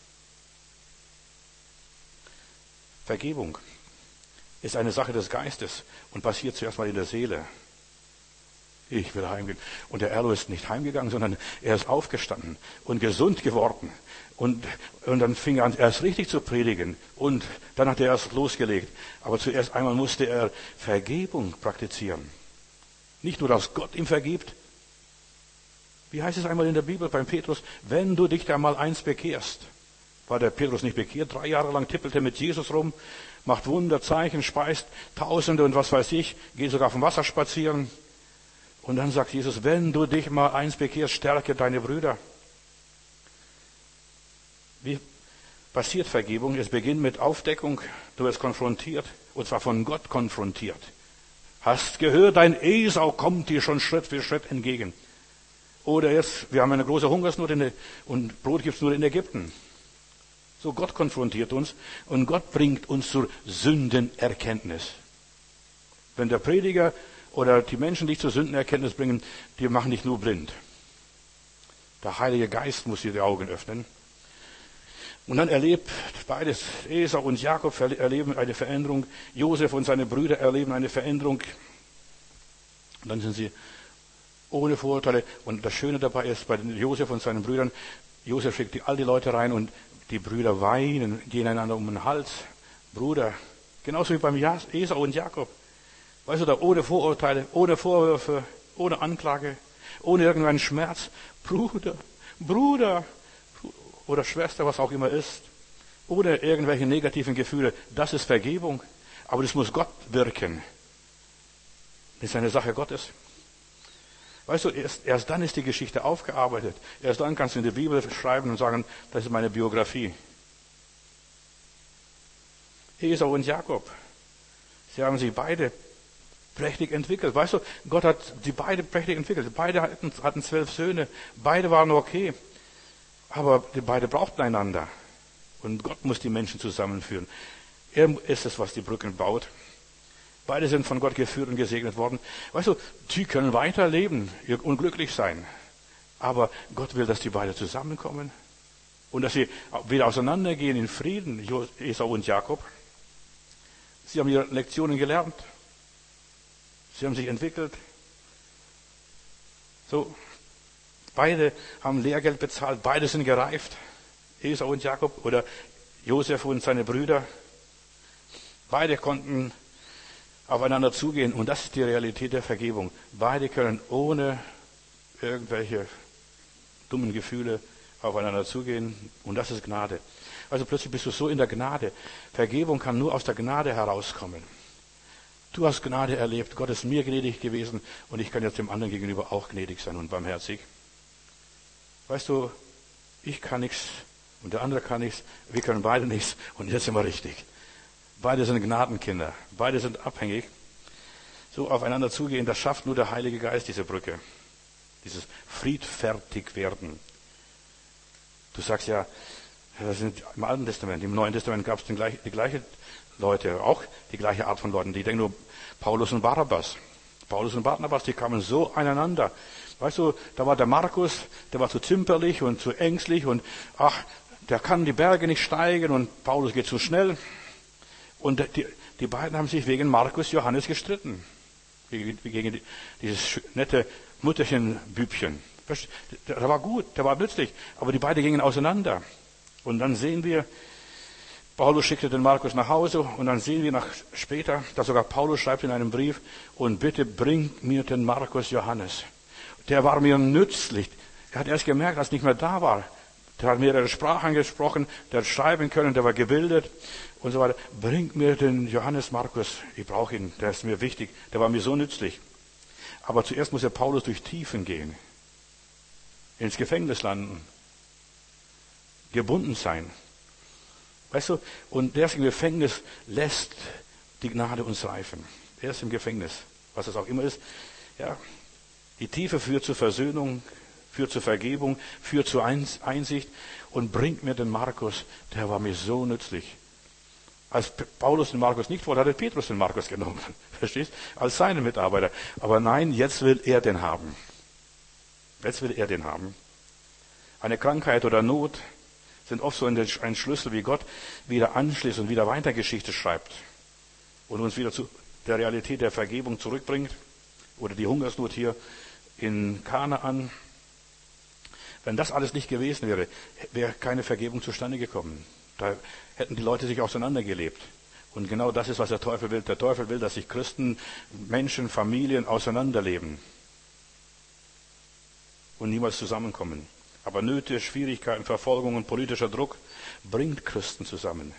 Vergebung ist eine Sache des Geistes und passiert zuerst mal in der Seele. Ich will heimgehen. Und der Erlo ist nicht heimgegangen, sondern er ist aufgestanden und gesund geworden. Und, und dann fing er an, erst richtig zu predigen. Und dann hat er erst losgelegt. Aber zuerst einmal musste er Vergebung praktizieren. Nicht nur, dass Gott ihm vergibt. Wie heißt es einmal in der Bibel beim Petrus? Wenn du dich da mal eins bekehrst. War der Petrus nicht bekehrt? Drei Jahre lang tippelt er mit Jesus rum, macht Wunder, Zeichen, speist Tausende und was weiß ich, geht sogar auf dem Wasser spazieren. Und dann sagt Jesus, wenn du dich mal eins bekehrst, stärke deine Brüder. Wie passiert Vergebung? Es beginnt mit Aufdeckung. Du wirst konfrontiert, und zwar von Gott konfrontiert. Hast gehört, dein Esau kommt dir schon Schritt für Schritt entgegen. Oder jetzt, wir haben eine große Hungersnot in der, und Brot gibt's nur in Ägypten. So, Gott konfrontiert uns und Gott bringt uns zur Sündenerkenntnis. Wenn der Prediger oder die Menschen dich zur Sündenerkenntnis bringen, die machen dich nur blind. Der Heilige Geist muss dir die Augen öffnen. Und dann erlebt beides, Esau und Jakob erleben eine Veränderung, Josef und seine Brüder erleben eine Veränderung. Und dann sind sie ohne Vorurteile. Und das Schöne dabei ist, bei Josef und seinen Brüdern, Josef schickt all die Leute rein und die Brüder weinen, gehen einander um den Hals. Bruder, genauso wie beim Esau und Jakob. Weißt du, da ohne Vorurteile, ohne Vorwürfe, ohne Anklage, ohne irgendeinen Schmerz. Bruder, Bruder oder Schwester, was auch immer ist, ohne irgendwelche negativen Gefühle. Das ist Vergebung. Aber das muss Gott wirken. Das ist eine Sache Gottes. Weißt du, erst, erst dann ist die Geschichte aufgearbeitet. Erst dann kannst du in die Bibel schreiben und sagen, das ist meine Biografie. Esau und Jakob, sie haben sich beide prächtig entwickelt. Weißt du, Gott hat sie beide prächtig entwickelt. Beide hatten, hatten zwölf Söhne. Beide waren okay. Aber die beide brauchten einander. Und Gott muss die Menschen zusammenführen. Er ist es, was die Brücken baut. Beide sind von Gott geführt und gesegnet worden. Weißt du, die können weiterleben und glücklich sein. Aber Gott will, dass die beide zusammenkommen. Und dass sie wieder auseinandergehen in Frieden, Esau und Jakob. Sie haben ihre Lektionen gelernt. Sie haben sich entwickelt. So, beide haben Lehrgeld bezahlt. Beide sind gereift. Esau und Jakob oder Josef und seine Brüder. Beide konnten aufeinander zugehen. Und das ist die Realität der Vergebung. Beide können ohne irgendwelche dummen Gefühle aufeinander zugehen. Und das ist Gnade. Also plötzlich bist du so in der Gnade. Vergebung kann nur aus der Gnade herauskommen. Du hast Gnade erlebt. Gott ist mir gnädig gewesen. Und ich kann jetzt dem anderen gegenüber auch gnädig sein und barmherzig. Weißt du, ich kann nichts und der andere kann nichts. Wir können beide nichts. Und jetzt sind wir richtig. Beide sind Gnadenkinder. Beide sind abhängig. So aufeinander zugehen, das schafft nur der Heilige Geist, diese Brücke. Dieses Friedfertigwerden. Du sagst ja, das sind im Alten Testament, im Neuen Testament gab es die gleiche, die gleiche Leute, auch die gleiche Art von Leuten. Die denken nur Paulus und Barnabas. Paulus und Barnabas, die kamen so aneinander. Weißt du, da war der Markus, der war zu zimperlich und zu ängstlich und ach, der kann die Berge nicht steigen und Paulus geht zu schnell. Und die, die beiden haben sich wegen Markus Johannes gestritten. Gegen, gegen dieses nette Mutterchenbübchen. Der war gut, der war nützlich, aber die beiden gingen auseinander. Und dann sehen wir, Paulus schickte den Markus nach Hause und dann sehen wir nach später, dass sogar Paulus schreibt in einem Brief, und bitte bringt mir den Markus Johannes. Der war mir nützlich. Er hat erst gemerkt, als er nicht mehr da war. Der hat mehrere Sprachen gesprochen, der hat schreiben können, der war gebildet und so weiter. Bringt mir den Johannes Markus, ich brauche ihn, der ist mir wichtig, der war mir so nützlich. Aber zuerst muss er Paulus durch Tiefen gehen, ins Gefängnis landen, gebunden sein. Weißt du, und der ist im Gefängnis, lässt die Gnade uns reifen. Er ist im Gefängnis, was es auch immer ist. Ja, die Tiefe führt zur Versöhnung, führt zur Vergebung, führt zur Einsicht und bringt mir den Markus, der war mir so nützlich. Als Paulus den Markus nicht wollte, hat Petrus den Markus genommen. Verstehst? Als seinen Mitarbeiter. Aber nein, jetzt will er den haben. Jetzt will er den haben. Eine Krankheit oder Not sind oft so ein Schlüssel, wie Gott wieder anschließt und wieder weiter Geschichte schreibt und uns wieder zu der Realität der Vergebung zurückbringt. Oder die Hungersnot hier in Kanaan. Wenn das alles nicht gewesen wäre, wäre keine Vergebung zustande gekommen. Da hätten die Leute sich auseinandergelebt. Und genau das ist, was der Teufel will. Der Teufel will, dass sich Christen, Menschen, Familien auseinanderleben und niemals zusammenkommen. Aber Nöte, Schwierigkeiten, Verfolgungen, politischer Druck bringt Christen zusammen.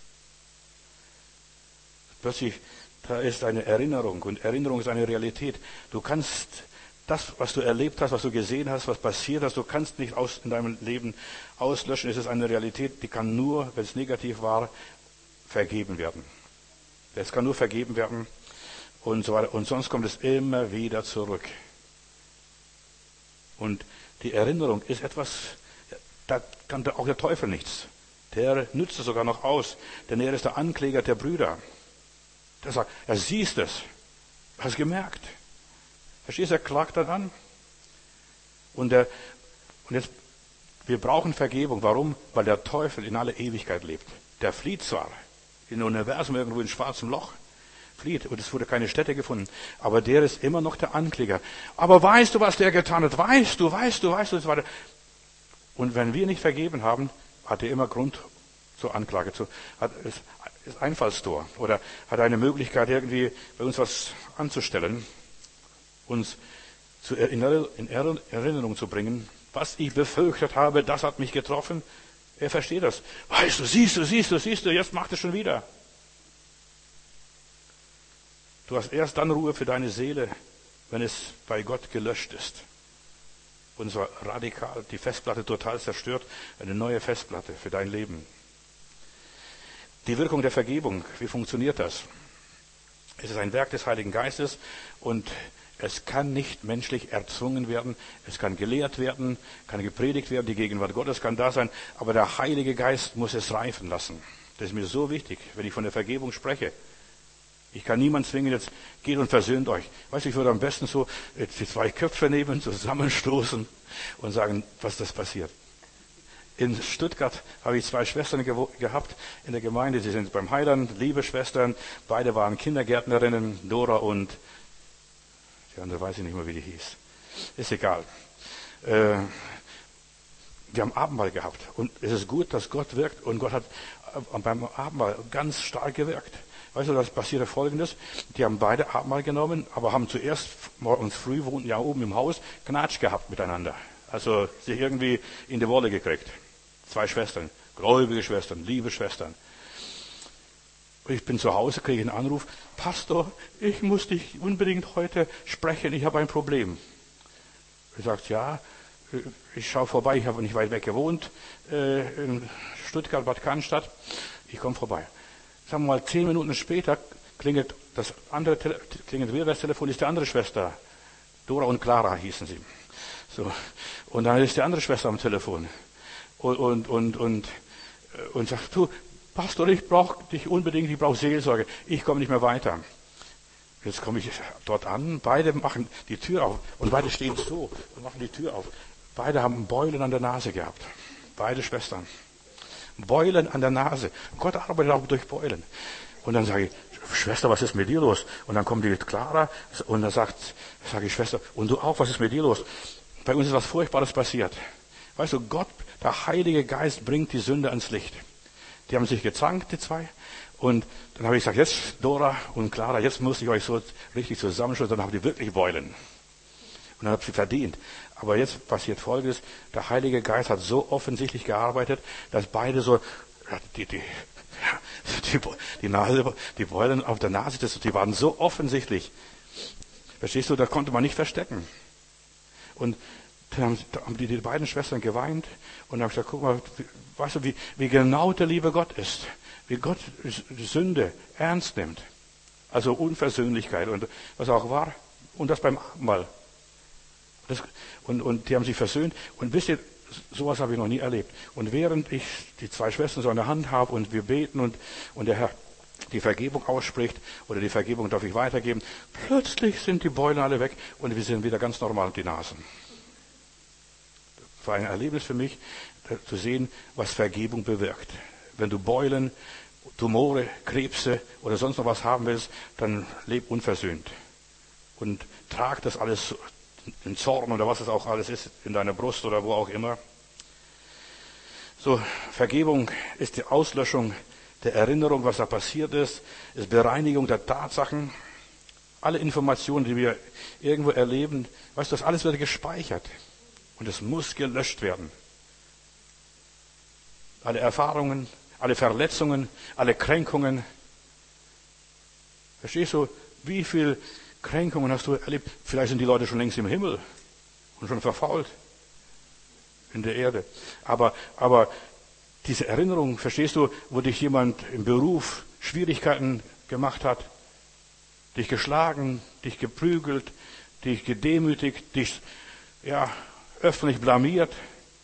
Plötzlich, da ist eine Erinnerung und Erinnerung ist eine Realität. Du kannst das, was du erlebt hast, was du gesehen hast, was passiert hast, du kannst nicht aus, in deinem Leben auslöschen. Es ist eine Realität, die kann nur, wenn es negativ war, vergeben werden. Es kann nur vergeben werden und so weiter. Und sonst kommt es immer wieder zurück. Und die Erinnerung ist etwas, da kann auch der Teufel nichts. Der nützt es sogar noch aus, denn er ist der Ankläger der Brüder. Der sagt, er siehst es, hast gemerkt. Verstehst du, er klagt dann an. Und, der, und jetzt, wir brauchen Vergebung. Warum? Weil der Teufel in aller Ewigkeit lebt. Der flieht zwar im Universum irgendwo in schwarzem Loch, flieht und es wurde keine Stätte gefunden, aber der ist immer noch der Ankläger. Aber weißt du, was der getan hat? Weißt du, weißt du, weißt du, und so weiter. Und wenn wir nicht vergeben haben, hat er immer Grund zur Anklage, zu, hat, ist, ist Einfallstor oder hat eine Möglichkeit, irgendwie bei uns was anzustellen, uns zu, in Erinnerung zu bringen. Was ich befürchtet habe, das hat mich getroffen. Er versteht das. Weißt du, siehst du, siehst du, siehst du, jetzt macht es schon wieder. Du hast erst dann Ruhe für deine Seele, wenn es bei Gott gelöscht ist. Und zwar radikal, die Festplatte total zerstört, eine neue Festplatte für dein Leben. Die Wirkung der Vergebung, wie funktioniert das? Es ist ein Werk des Heiligen Geistes und es kann nicht menschlich erzwungen werden. Es kann gelehrt werden, kann gepredigt werden, die Gegenwart Gottes kann da sein, aber der Heilige Geist muss es reifen lassen. Das ist mir so wichtig, wenn ich von der Vergebung spreche. Ich kann niemand zwingen, jetzt geht und versöhnt euch. Weißt du, ich würde am besten so jetzt die zwei Köpfe nehmen, zusammenstoßen und sagen, was das passiert. In Stuttgart habe ich zwei Schwestern gehabt in der Gemeinde. Sie sind beim Heiland, liebe Schwestern. Beide waren Kindergärtnerinnen, Dora und die andere weiß ich nicht mehr, wie die hieß. Ist egal. Äh, wir haben Abendmahl gehabt. Und es ist gut, dass Gott wirkt. Und Gott hat beim Abendmahl ganz stark gewirkt. Weißt du, das passierte Folgendes. Die haben beide Abendmahl genommen, aber haben zuerst morgens früh, wohnten ja oben im Haus, Knatsch gehabt miteinander. Also sich irgendwie in die Wolle gekriegt. Zwei Schwestern, gläubige Schwestern, liebe Schwestern. Ich bin zu Hause, kriege einen Anruf. Pastor, ich muss dich unbedingt heute sprechen, ich habe ein Problem. Er sagt, ja, ich schaue vorbei, ich habe nicht weit weg gewohnt, äh, in Stuttgart, Bad Cannstatt. Ich komme vorbei. Sagen wir mal, zehn Minuten später klingelt das andere, klingelt wieder das Telefon, ist die andere Schwester. Dora und Clara hießen sie. So. Und dann ist die andere Schwester am Telefon. Und, und, und, und, und sagt, du, Pastor, ich brauche dich unbedingt, ich brauche Seelsorge. Ich komme nicht mehr weiter. Jetzt komme ich dort an, beide machen die Tür auf und beide stehen so und machen die Tür auf. Beide haben Beulen an der Nase gehabt. Beide Schwestern. Beulen an der Nase. Gott arbeitet auch durch Beulen. Und dann sage ich, Schwester, was ist mit dir los? Und dann kommt die Clara und dann sagt, sage ich, Schwester, und du auch, was ist mit dir los? Bei uns ist was Furchtbares passiert. Weißt du, Gott, der Heilige Geist bringt die Sünde ans Licht. Die haben sich gezankt, die zwei. Und dann habe ich gesagt, jetzt Dora und Clara, jetzt muss ich euch so richtig zusammenschließen. Dann haben die wirklich Beulen. Und dann habt ihr verdient. Aber jetzt passiert Folgendes. Der Heilige Geist hat so offensichtlich gearbeitet, dass beide so, die, die, die, die Nase, die Beulen auf der Nase, das, die waren so offensichtlich. Verstehst du, das konnte man nicht verstecken. Und dann haben, da haben die, die beiden Schwestern geweint und dann habe ich gesagt, guck mal, weißt du, wie, wie genau der liebe Gott ist. Wie Gott Sünde ernst nimmt. Also Unversöhnlichkeit und was auch war. Und das beim Abendmahl. Das, und, und die haben sich versöhnt. Und wisst ihr, sowas habe ich noch nie erlebt. Und während ich die zwei Schwestern so an der Hand habe und wir beten und, und der Herr die Vergebung ausspricht oder die Vergebung darf ich weitergeben, plötzlich sind die Beulen alle weg und wir sind wieder ganz normal auf die Nasen. Das war ein Erlebnis für mich, zu sehen, was Vergebung bewirkt. Wenn du Beulen, Tumore, Krebse oder sonst noch was haben willst, dann leb unversöhnt. Und trag das alles in Zorn oder was es auch alles ist, in deiner Brust oder wo auch immer. So, Vergebung ist die Auslöschung der Erinnerung, was da passiert ist, ist Bereinigung der Tatsachen. Alle Informationen, die wir irgendwo erleben, weißt du, das alles wird gespeichert. Und es muss gelöscht werden. Alle Erfahrungen, alle Verletzungen, alle Kränkungen. Verstehst du, wie viel Kränkungen hast du erlebt? Vielleicht sind die Leute schon längst im Himmel und schon verfault in der Erde. Aber, aber diese Erinnerung, verstehst du, wo dich jemand im Beruf Schwierigkeiten gemacht hat, dich geschlagen, dich geprügelt, dich gedemütigt, dich ja, öffentlich blamiert.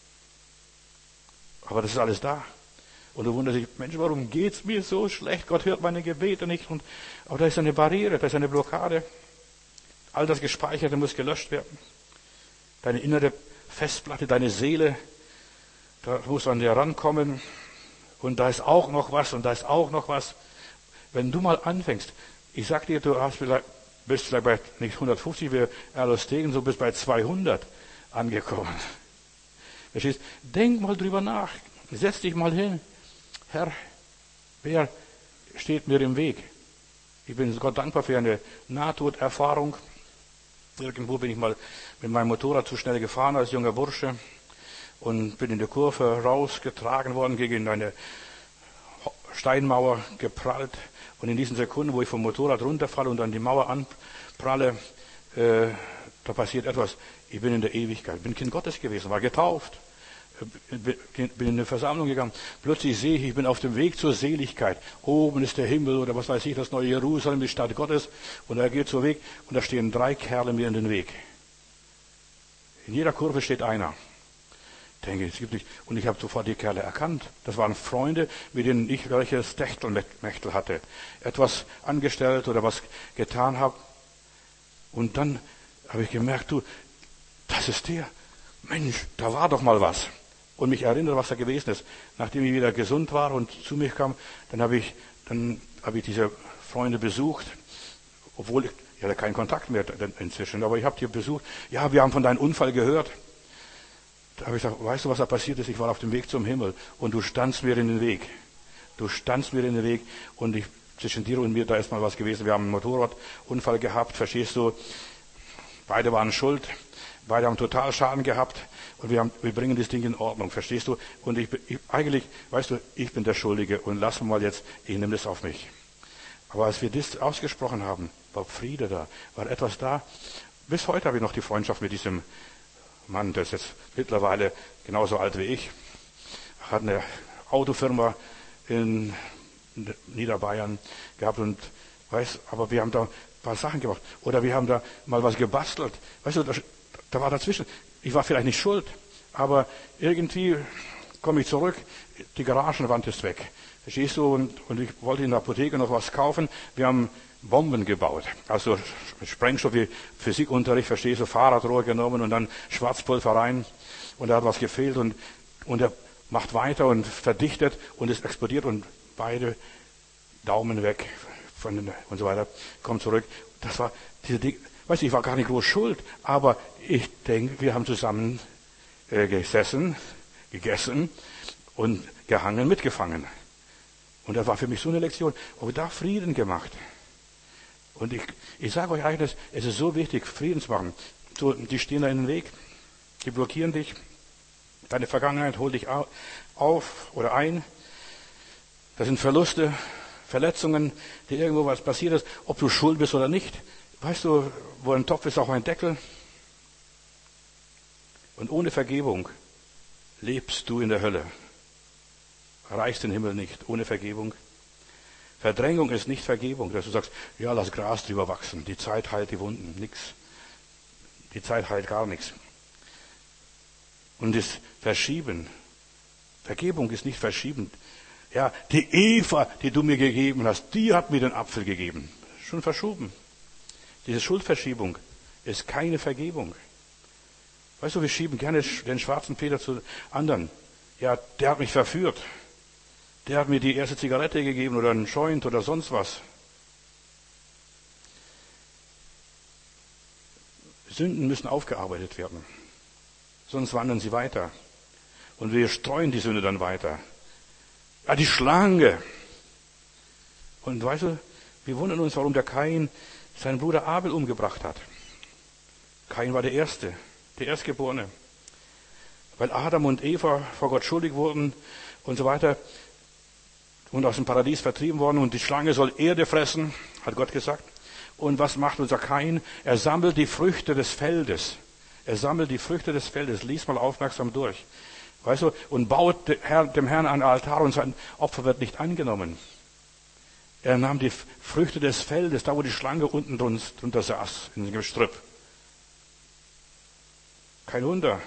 Aber das ist alles da. Und du wunderst dich, Mensch, warum geht's mir so schlecht? Gott hört meine Gebete nicht. Und, aber da ist eine Barriere, da ist eine Blockade. All das Gespeicherte muss gelöscht werden. Deine innere Festplatte, deine Seele, da muss an dir rankommen. Und da ist auch noch was und da ist auch noch was. Wenn du mal anfängst, ich sag dir, du hast vielleicht, bist vielleicht bei nicht hundertfünfzig, wie Erlos Degen, so bist bei zweihundert angekommen. Verstehst? Denk mal drüber nach. Setz dich mal hin. Herr, wer steht mir im Weg? Ich bin Gott dankbar für eine Nahtoderfahrung. Irgendwo bin ich mal mit meinem Motorrad zu schnell gefahren als junger Bursche und bin in der Kurve rausgetragen worden, gegen eine Steinmauer geprallt. Und in diesen Sekunden, wo ich vom Motorrad runterfalle und an die Mauer anpralle, äh, da passiert etwas. Ich bin in der Ewigkeit, bin Kind Gottes gewesen, war getauft, bin in eine Versammlung gegangen. Plötzlich sehe ich, ich bin auf dem Weg zur Seligkeit. Oben ist der Himmel oder was weiß ich, das neue Jerusalem, die Stadt Gottes. Und er geht so Weg und da stehen drei Kerle mir in den Weg. In jeder Kurve steht einer. Ich denke, es gibt nicht. Und ich habe sofort die Kerle erkannt. Das waren Freunde, mit denen ich welches Techtelmechtel hatte. Etwas angestellt oder was getan habe. Und dann habe ich gemerkt, du, das ist der. Mensch, da war doch mal was. Und mich erinnert, was da gewesen ist. Nachdem ich wieder gesund war und zu mir kam, dann habe ich, dann habe ich diese Freunde besucht, obwohl ich, ich hatte keinen Kontakt mehr inzwischen, aber ich habe die besucht. Ja, wir haben von deinem Unfall gehört. Da habe ich gesagt, weißt du, was da passiert ist? Ich war auf dem Weg zum Himmel und du standst mir in den Weg. Du standst mir in den Weg und ich, zwischen dir und mir, da ist mal was gewesen. Wir haben einen Motorradunfall gehabt, verstehst du? Beide waren schuld. Beide haben total Schaden gehabt und wir, haben, wir bringen das Ding in Ordnung, verstehst du? Und ich, ich eigentlich, weißt du, ich bin der Schuldige und lass mal jetzt, ich nehme das auf mich. Aber als wir das ausgesprochen haben, war Friede da, war etwas da. Bis heute habe ich noch die Freundschaft mit diesem Mann, der ist jetzt mittlerweile genauso alt wie ich, hat eine Autofirma in Niederbayern gehabt und weiß, aber wir haben da ein paar Sachen gemacht. Oder wir haben da mal was gebastelt. Weißt du, das, da war dazwischen. Ich war vielleicht nicht schuld, aber irgendwie komme ich zurück, die Garagenwand ist weg. Verstehst du? Und, und ich wollte in der Apotheke noch was kaufen. Wir haben Bomben gebaut. Also Sprengstoff wie Physikunterricht, verstehst du, Fahrradrohr genommen und dann Schwarzpulver rein. Und da hat was gefehlt und, und er macht weiter und verdichtet und es explodiert und beide Daumen weg von den, und so weiter, kommen zurück. Das war diese Ding. Weißt du, ich war gar nicht groß schuld, aber ich denke, wir haben zusammen äh, gesessen, gegessen und gehangen, mitgefangen. Und das war für mich so eine Lektion. Aber da Frieden gemacht. Und ich, ich sage euch eigentlich, es ist so wichtig, Frieden zu machen. So, die stehen da in den Weg, die blockieren dich. Deine Vergangenheit holt dich auf oder ein. Das sind Verluste, Verletzungen, die irgendwo was passiert ist, ob du schuld bist oder nicht. Weißt du, wo ein Topf ist, auch ein Deckel. Und ohne Vergebung lebst du in der Hölle. Erreichst den Himmel nicht, ohne Vergebung. Verdrängung ist nicht Vergebung, dass du sagst, ja, lass Gras drüber wachsen, die Zeit heilt die Wunden, nix. Die Zeit heilt gar nichts. Und das Verschieben, Vergebung ist nicht verschieben. Ja, die Eva, die du mir gegeben hast, die hat mir den Apfel gegeben. Schon verschoben. Diese Schuldverschiebung ist keine Vergebung. Weißt du, wir schieben gerne den schwarzen Peter zu anderen. Ja, der hat mich verführt. Der hat mir die erste Zigarette gegeben oder einen Joint oder sonst was. Sünden müssen aufgearbeitet werden. Sonst wandern sie weiter. Und wir streuen die Sünde dann weiter. Ja, die Schlange. Und weißt du, wir wundern uns, warum der Kain seinen Bruder Abel umgebracht hat. Kain war der Erste, der Erstgeborene. weil Adam und Eva vor Gott schuldig wurden und so weiter und aus dem Paradies vertrieben worden und die Schlange soll Erde fressen, hat Gott gesagt. Und was macht unser Kain? Er sammelt die Früchte des Feldes. Er sammelt die Früchte des Feldes. Lies mal aufmerksam durch. Weißt du, und baut dem Herrn einen Altar und sein Opfer wird nicht angenommen. Er nahm die Früchte des Feldes, da wo die Schlange unten drunter saß, in dem Gestrüpp. Kein Wunder,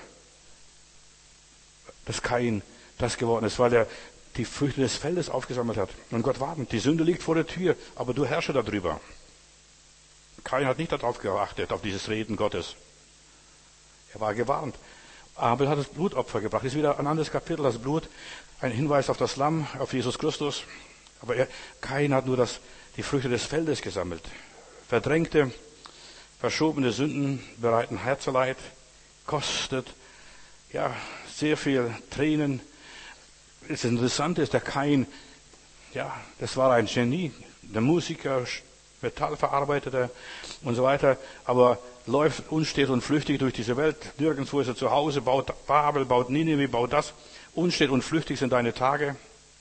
dass Kain das geworden ist, weil er die Früchte des Feldes aufgesammelt hat. Und Gott wartet, die Sünde liegt vor der Tür, aber du herrsche darüber. Kain hat nicht darauf geachtet, auf dieses Reden Gottes. Er war gewarnt. Abel hat das Blutopfer gebracht. Das ist wieder ein anderes Kapitel, das Blut, ein Hinweis auf das Lamm, auf Jesus Christus. Aber er, Kain hat nur das, die Früchte des Feldes gesammelt. Verdrängte, verschobene Sünden bereiten Herzeleid, kostet, ja, sehr viel Tränen. Das Interessante ist, der Kain, ja, das war ein Genie, der Musiker, Metallverarbeiter und so weiter, aber läuft unstet und flüchtig durch diese Welt. Nirgendwo ist er zu Hause, baut Babel, baut Nineveh, baut das. Unstet und flüchtig sind deine Tage.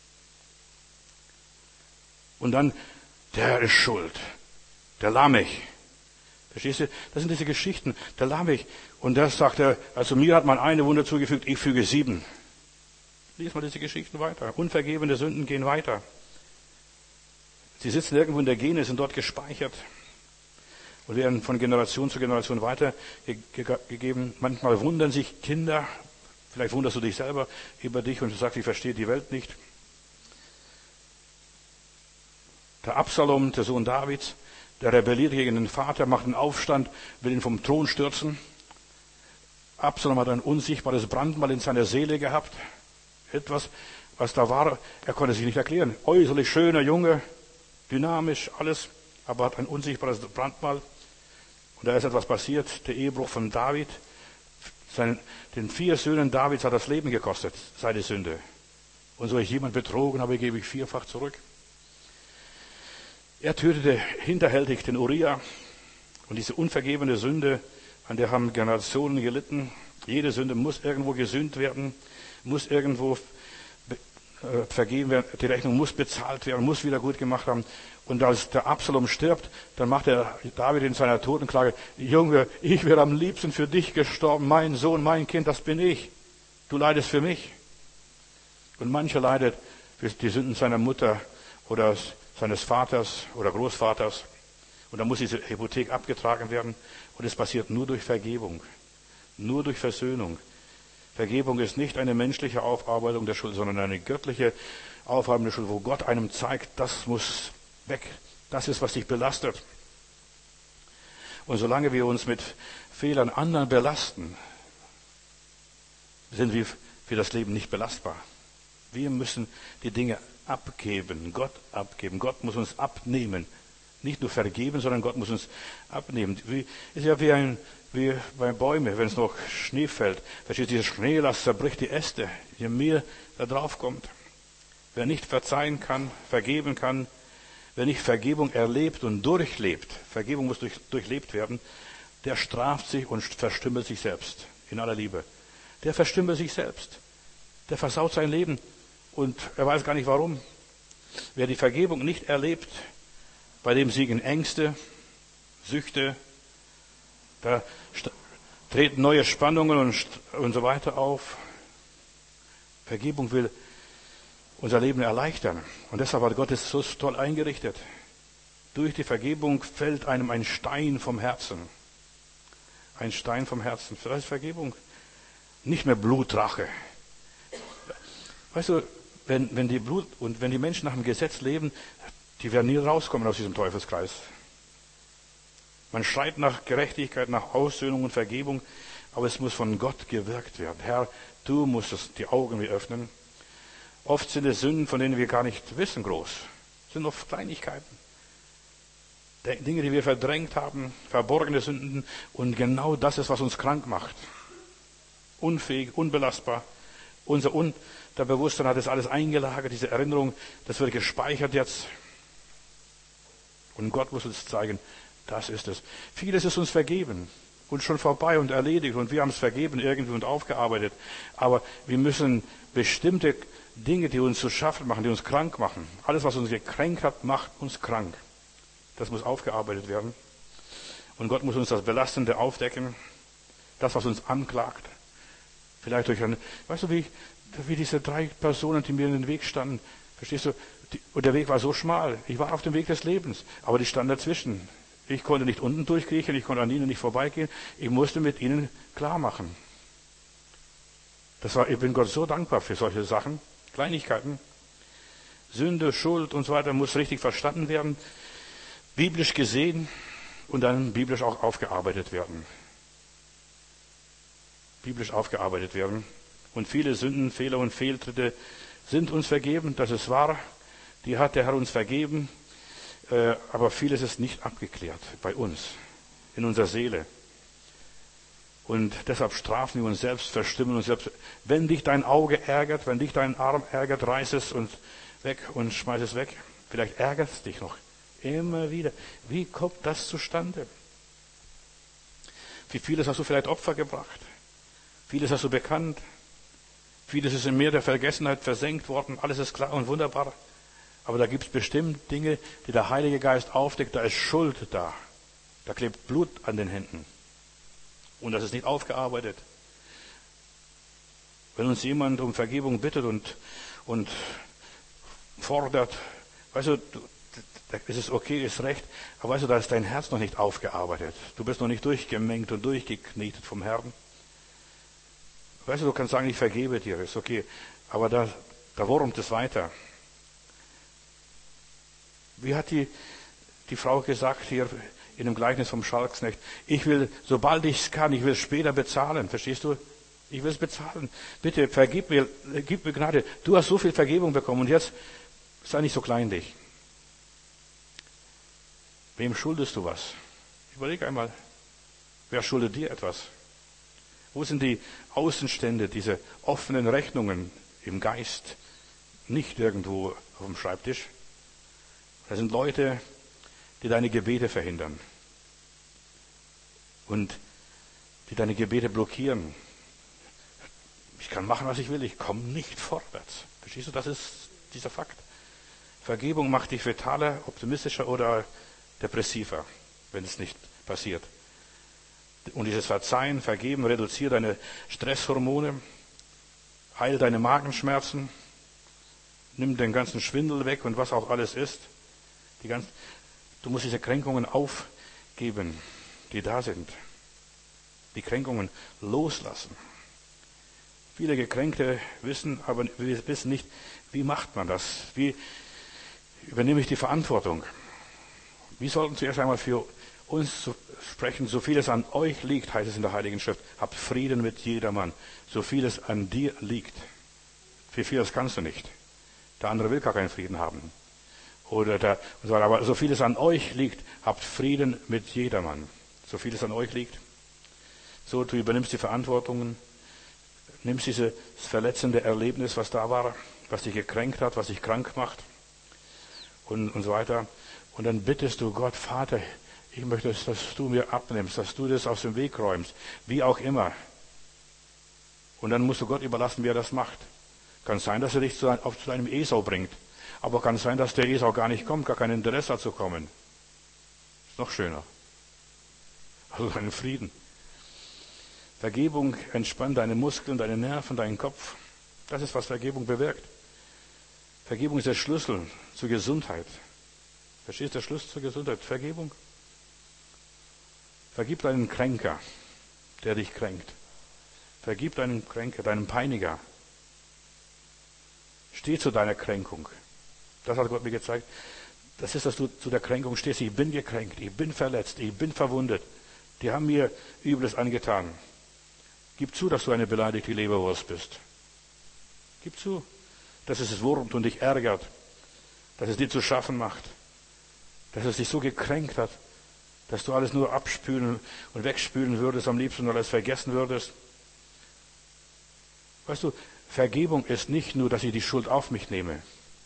Und dann, der ist schuld. Der Lamech. Verstehst du? Das sind diese Geschichten. Der Lamech. Und das sagt er, also mir hat man eine Wunder zugefügt, ich füge sieben. Lies mal diese Geschichten weiter. Unvergebene Sünden gehen weiter. Sie sitzen irgendwo in der Gene, sind dort gespeichert und werden von Generation zu Generation weitergegeben. Manchmal wundern sich Kinder, vielleicht wunderst du dich selber über dich und du sagst, ich verstehe die Welt nicht. Der Absalom, der Sohn Davids, der rebelliert gegen den Vater, macht einen Aufstand, will ihn vom Thron stürzen. Absalom hat ein unsichtbares Brandmal in seiner Seele gehabt. Etwas, was da war, er konnte sich nicht erklären. Äußerlich schöner Junge, dynamisch, alles, aber hat ein unsichtbares Brandmal. Und da ist etwas passiert, der Ehebruch von David. Seinen, den vier Söhnen Davids hat das Leben gekostet, seine Sünde. Und so ich jemand betrogen habe, gebe ich vierfach zurück. Er tötete hinterhältig den Uriah. Und diese unvergebene Sünde, an der haben Generationen gelitten. Jede Sünde muss irgendwo gesühnt werden, muss irgendwo vergeben werden, die Rechnung muss bezahlt werden, muss wieder gut gemacht haben. Und als der Absalom stirbt, dann macht der David in seiner Totenklage, Junge, ich wäre am liebsten für dich gestorben, mein Sohn, mein Kind, das bin ich. Du leidest für mich. Und mancher leidet für die Sünden seiner Mutter oder seines Vaters oder Großvaters. Und dann muss diese Hypothek abgetragen werden. Und es passiert nur durch Vergebung, nur durch Versöhnung. Vergebung ist nicht eine menschliche Aufarbeitung der Schuld, sondern eine göttliche Aufarbeitung der Schuld, wo Gott einem zeigt, das muss weg. Das ist, was dich belastet. Und solange wir uns mit Fehlern anderen belasten, sind wir für das Leben nicht belastbar. Wir müssen die Dinge abgeben, Gott abgeben. Gott muss uns abnehmen. Nicht nur vergeben, sondern Gott muss uns abnehmen. Wie, ist ja wie ein Wie bei Bäumen, wenn es noch Schnee fällt. Versteht, dieser Schneelast zerbricht die Äste, je mehr da drauf kommt. Wer nicht verzeihen kann, vergeben kann, wer nicht Vergebung erlebt und durchlebt, Vergebung muss durch, durchlebt werden, der straft sich und verstümmelt sich selbst, in aller Liebe. Der verstümmelt sich selbst. Der versaut sein Leben und er weiß gar nicht warum. Wer die Vergebung nicht erlebt, bei dem siegen Ängste, Süchte, da treten neue Spannungen und, und so weiter auf. Vergebung will unser Leben erleichtern. Und deshalb hat Gott es so toll eingerichtet. Durch die Vergebung fällt einem ein Stein vom Herzen. Ein Stein vom Herzen. Das ist Vergebung. Nicht mehr Blutrache. Weißt du, wenn, wenn die Blut, und wenn die Menschen nach dem Gesetz leben, die werden nie rauskommen aus diesem Teufelskreis. Man schreit nach Gerechtigkeit, nach Aussöhnung und Vergebung, aber es muss von Gott gewirkt werden. Herr, du musst es, die Augen mir öffnen. Oft sind es Sünden, von denen wir gar nicht wissen groß. Es sind oft Kleinigkeiten. Dinge, die wir verdrängt haben, verborgene Sünden. Und genau das ist, was uns krank macht. Unfähig, unbelastbar. Unser Unterbewusstsein hat das alles eingelagert, diese Erinnerung, das wird gespeichert jetzt. Und Gott muss uns zeigen, das ist es. Vieles ist uns vergeben. und schon vorbei und erledigt und wir haben es vergeben irgendwie und aufgearbeitet. Aber wir müssen bestimmte Dinge, die uns zu schaffen machen, die uns krank machen. Alles, was uns gekränkt hat, macht uns krank. Das muss aufgearbeitet werden. Und Gott muss uns das Belastende aufdecken. Das, was uns anklagt. Vielleicht durch ein, weißt du, wie, wie diese drei Personen, die mir in den Weg standen. Verstehst du? Die, und der Weg war so schmal. Ich war auf dem Weg des Lebens. Aber die standen dazwischen. Ich konnte nicht unten durchkriechen, ich konnte an ihnen nicht vorbeigehen. Ich musste mit ihnen klar machen. Das war, ich bin Gott so dankbar für solche Sachen. Kleinigkeiten. Sünde, Schuld und so weiter muss richtig verstanden werden. Biblisch gesehen und dann biblisch auch aufgearbeitet werden. Biblisch aufgearbeitet werden. Und viele Sünden, Fehler und Fehltritte sind uns vergeben. Das ist wahr. Die hat der Herr uns vergeben. Aber vieles ist nicht abgeklärt bei uns, in unserer Seele. Und deshalb strafen wir uns selbst, verstimmen uns selbst. Wenn dich dein Auge ärgert, wenn dich dein Arm ärgert, reiß es und weg und schmeiß es weg. Vielleicht ärgert es dich noch. Immer wieder. Wie kommt das zustande? Für vieles hast du vielleicht Opfer gebracht. Vieles hast du bekannt. Vieles ist im Meer der Vergessenheit versenkt worden. Alles ist klar und wunderbar. Aber da gibt es bestimmt Dinge, die der Heilige Geist aufdeckt. Da ist Schuld da. Da klebt Blut an den Händen. Und das ist nicht aufgearbeitet. Wenn uns jemand um Vergebung bittet und, und fordert, weißt du, es ist okay, ist recht, aber weißt du, da ist dein Herz noch nicht aufgearbeitet. Du bist noch nicht durchgemengt und durchgeknetet vom Herrn. Weißt du, du kannst sagen, ich vergebe dir, ist okay. Aber da, da wurmt es weiter. Wie hat die, die Frau gesagt hier in dem Gleichnis vom Schalksknecht? Ich will, sobald ich es kann, ich will später bezahlen. Verstehst du? Ich will es bezahlen. Bitte, vergib mir, gib mir Gnade. Du hast so viel Vergebung bekommen und jetzt sei nicht so kleinlich. Wem schuldest du was? Überleg einmal. Wer schuldet dir etwas? Wo sind die Außenstände, diese offenen Rechnungen im Geist? Nicht irgendwo auf dem Schreibtisch. Das sind Leute, die deine Gebete verhindern. Und die deine Gebete blockieren. Ich kann machen, was ich will, ich komme nicht vorwärts. Verstehst du, das ist dieser Fakt. Vergebung macht dich vitaler, optimistischer oder depressiver, wenn es nicht passiert. Und dieses Verzeihen, Vergeben reduziert deine Stresshormone, heilt deine Magenschmerzen, nimmt den ganzen Schwindel weg und was auch alles ist. Die ganzen, du musst diese Kränkungen aufgeben, die da sind. Die Kränkungen loslassen. Viele Gekränkte wissen, aber wir wissen nicht, wie macht man das? Wie übernehme ich die Verantwortung? Wir sollten zuerst einmal für uns zu sprechen, so viel es an euch liegt, heißt es in der Heiligen Schrift, habt Frieden mit jedermann. So viel es an dir liegt. Für vieles kannst du nicht. Der andere will gar keinen Frieden haben. Oder der, aber so viel es an euch liegt, habt Frieden mit jedermann. So viel es an euch liegt. So, du übernimmst die Verantwortung, nimmst dieses verletzende Erlebnis, was da war, was dich gekränkt hat, was dich krank macht und, und so weiter. Und dann bittest du Gott, Vater, ich möchte, dass du mir abnimmst, dass du das aus dem Weg räumst, wie auch immer. Und dann musst du Gott überlassen, wie er das macht. Kann sein, dass er dich zu, auf, zu einem Esau bringt. Aber kann sein, dass der Esau gar nicht kommt, gar kein Interesse hat zu kommen. Ist noch schöner. Also einen Frieden. Vergebung entspannt deine Muskeln, deine Nerven, deinen Kopf. Das ist, was Vergebung bewirkt. Vergebung ist der Schlüssel zur Gesundheit. Verstehst du, der Schlüssel zur Gesundheit? Vergebung. Vergib deinen Kränker, der dich kränkt. Vergib deinen Kränker, deinen Peiniger. Steh zu deiner Kränkung. Das hat Gott mir gezeigt. Das ist, dass du zu der Kränkung stehst. Ich bin gekränkt, ich bin verletzt, ich bin verwundet. Die haben mir Übles angetan. Gib zu, dass du eine beleidigte Leberwurst bist. Gib zu, dass es wurmt und dich ärgert, dass es dir zu schaffen macht, dass es dich so gekränkt hat, dass du alles nur abspülen und wegspülen würdest, am liebsten und alles vergessen würdest. Weißt du, Vergebung ist nicht nur, dass ich die Schuld auf mich nehme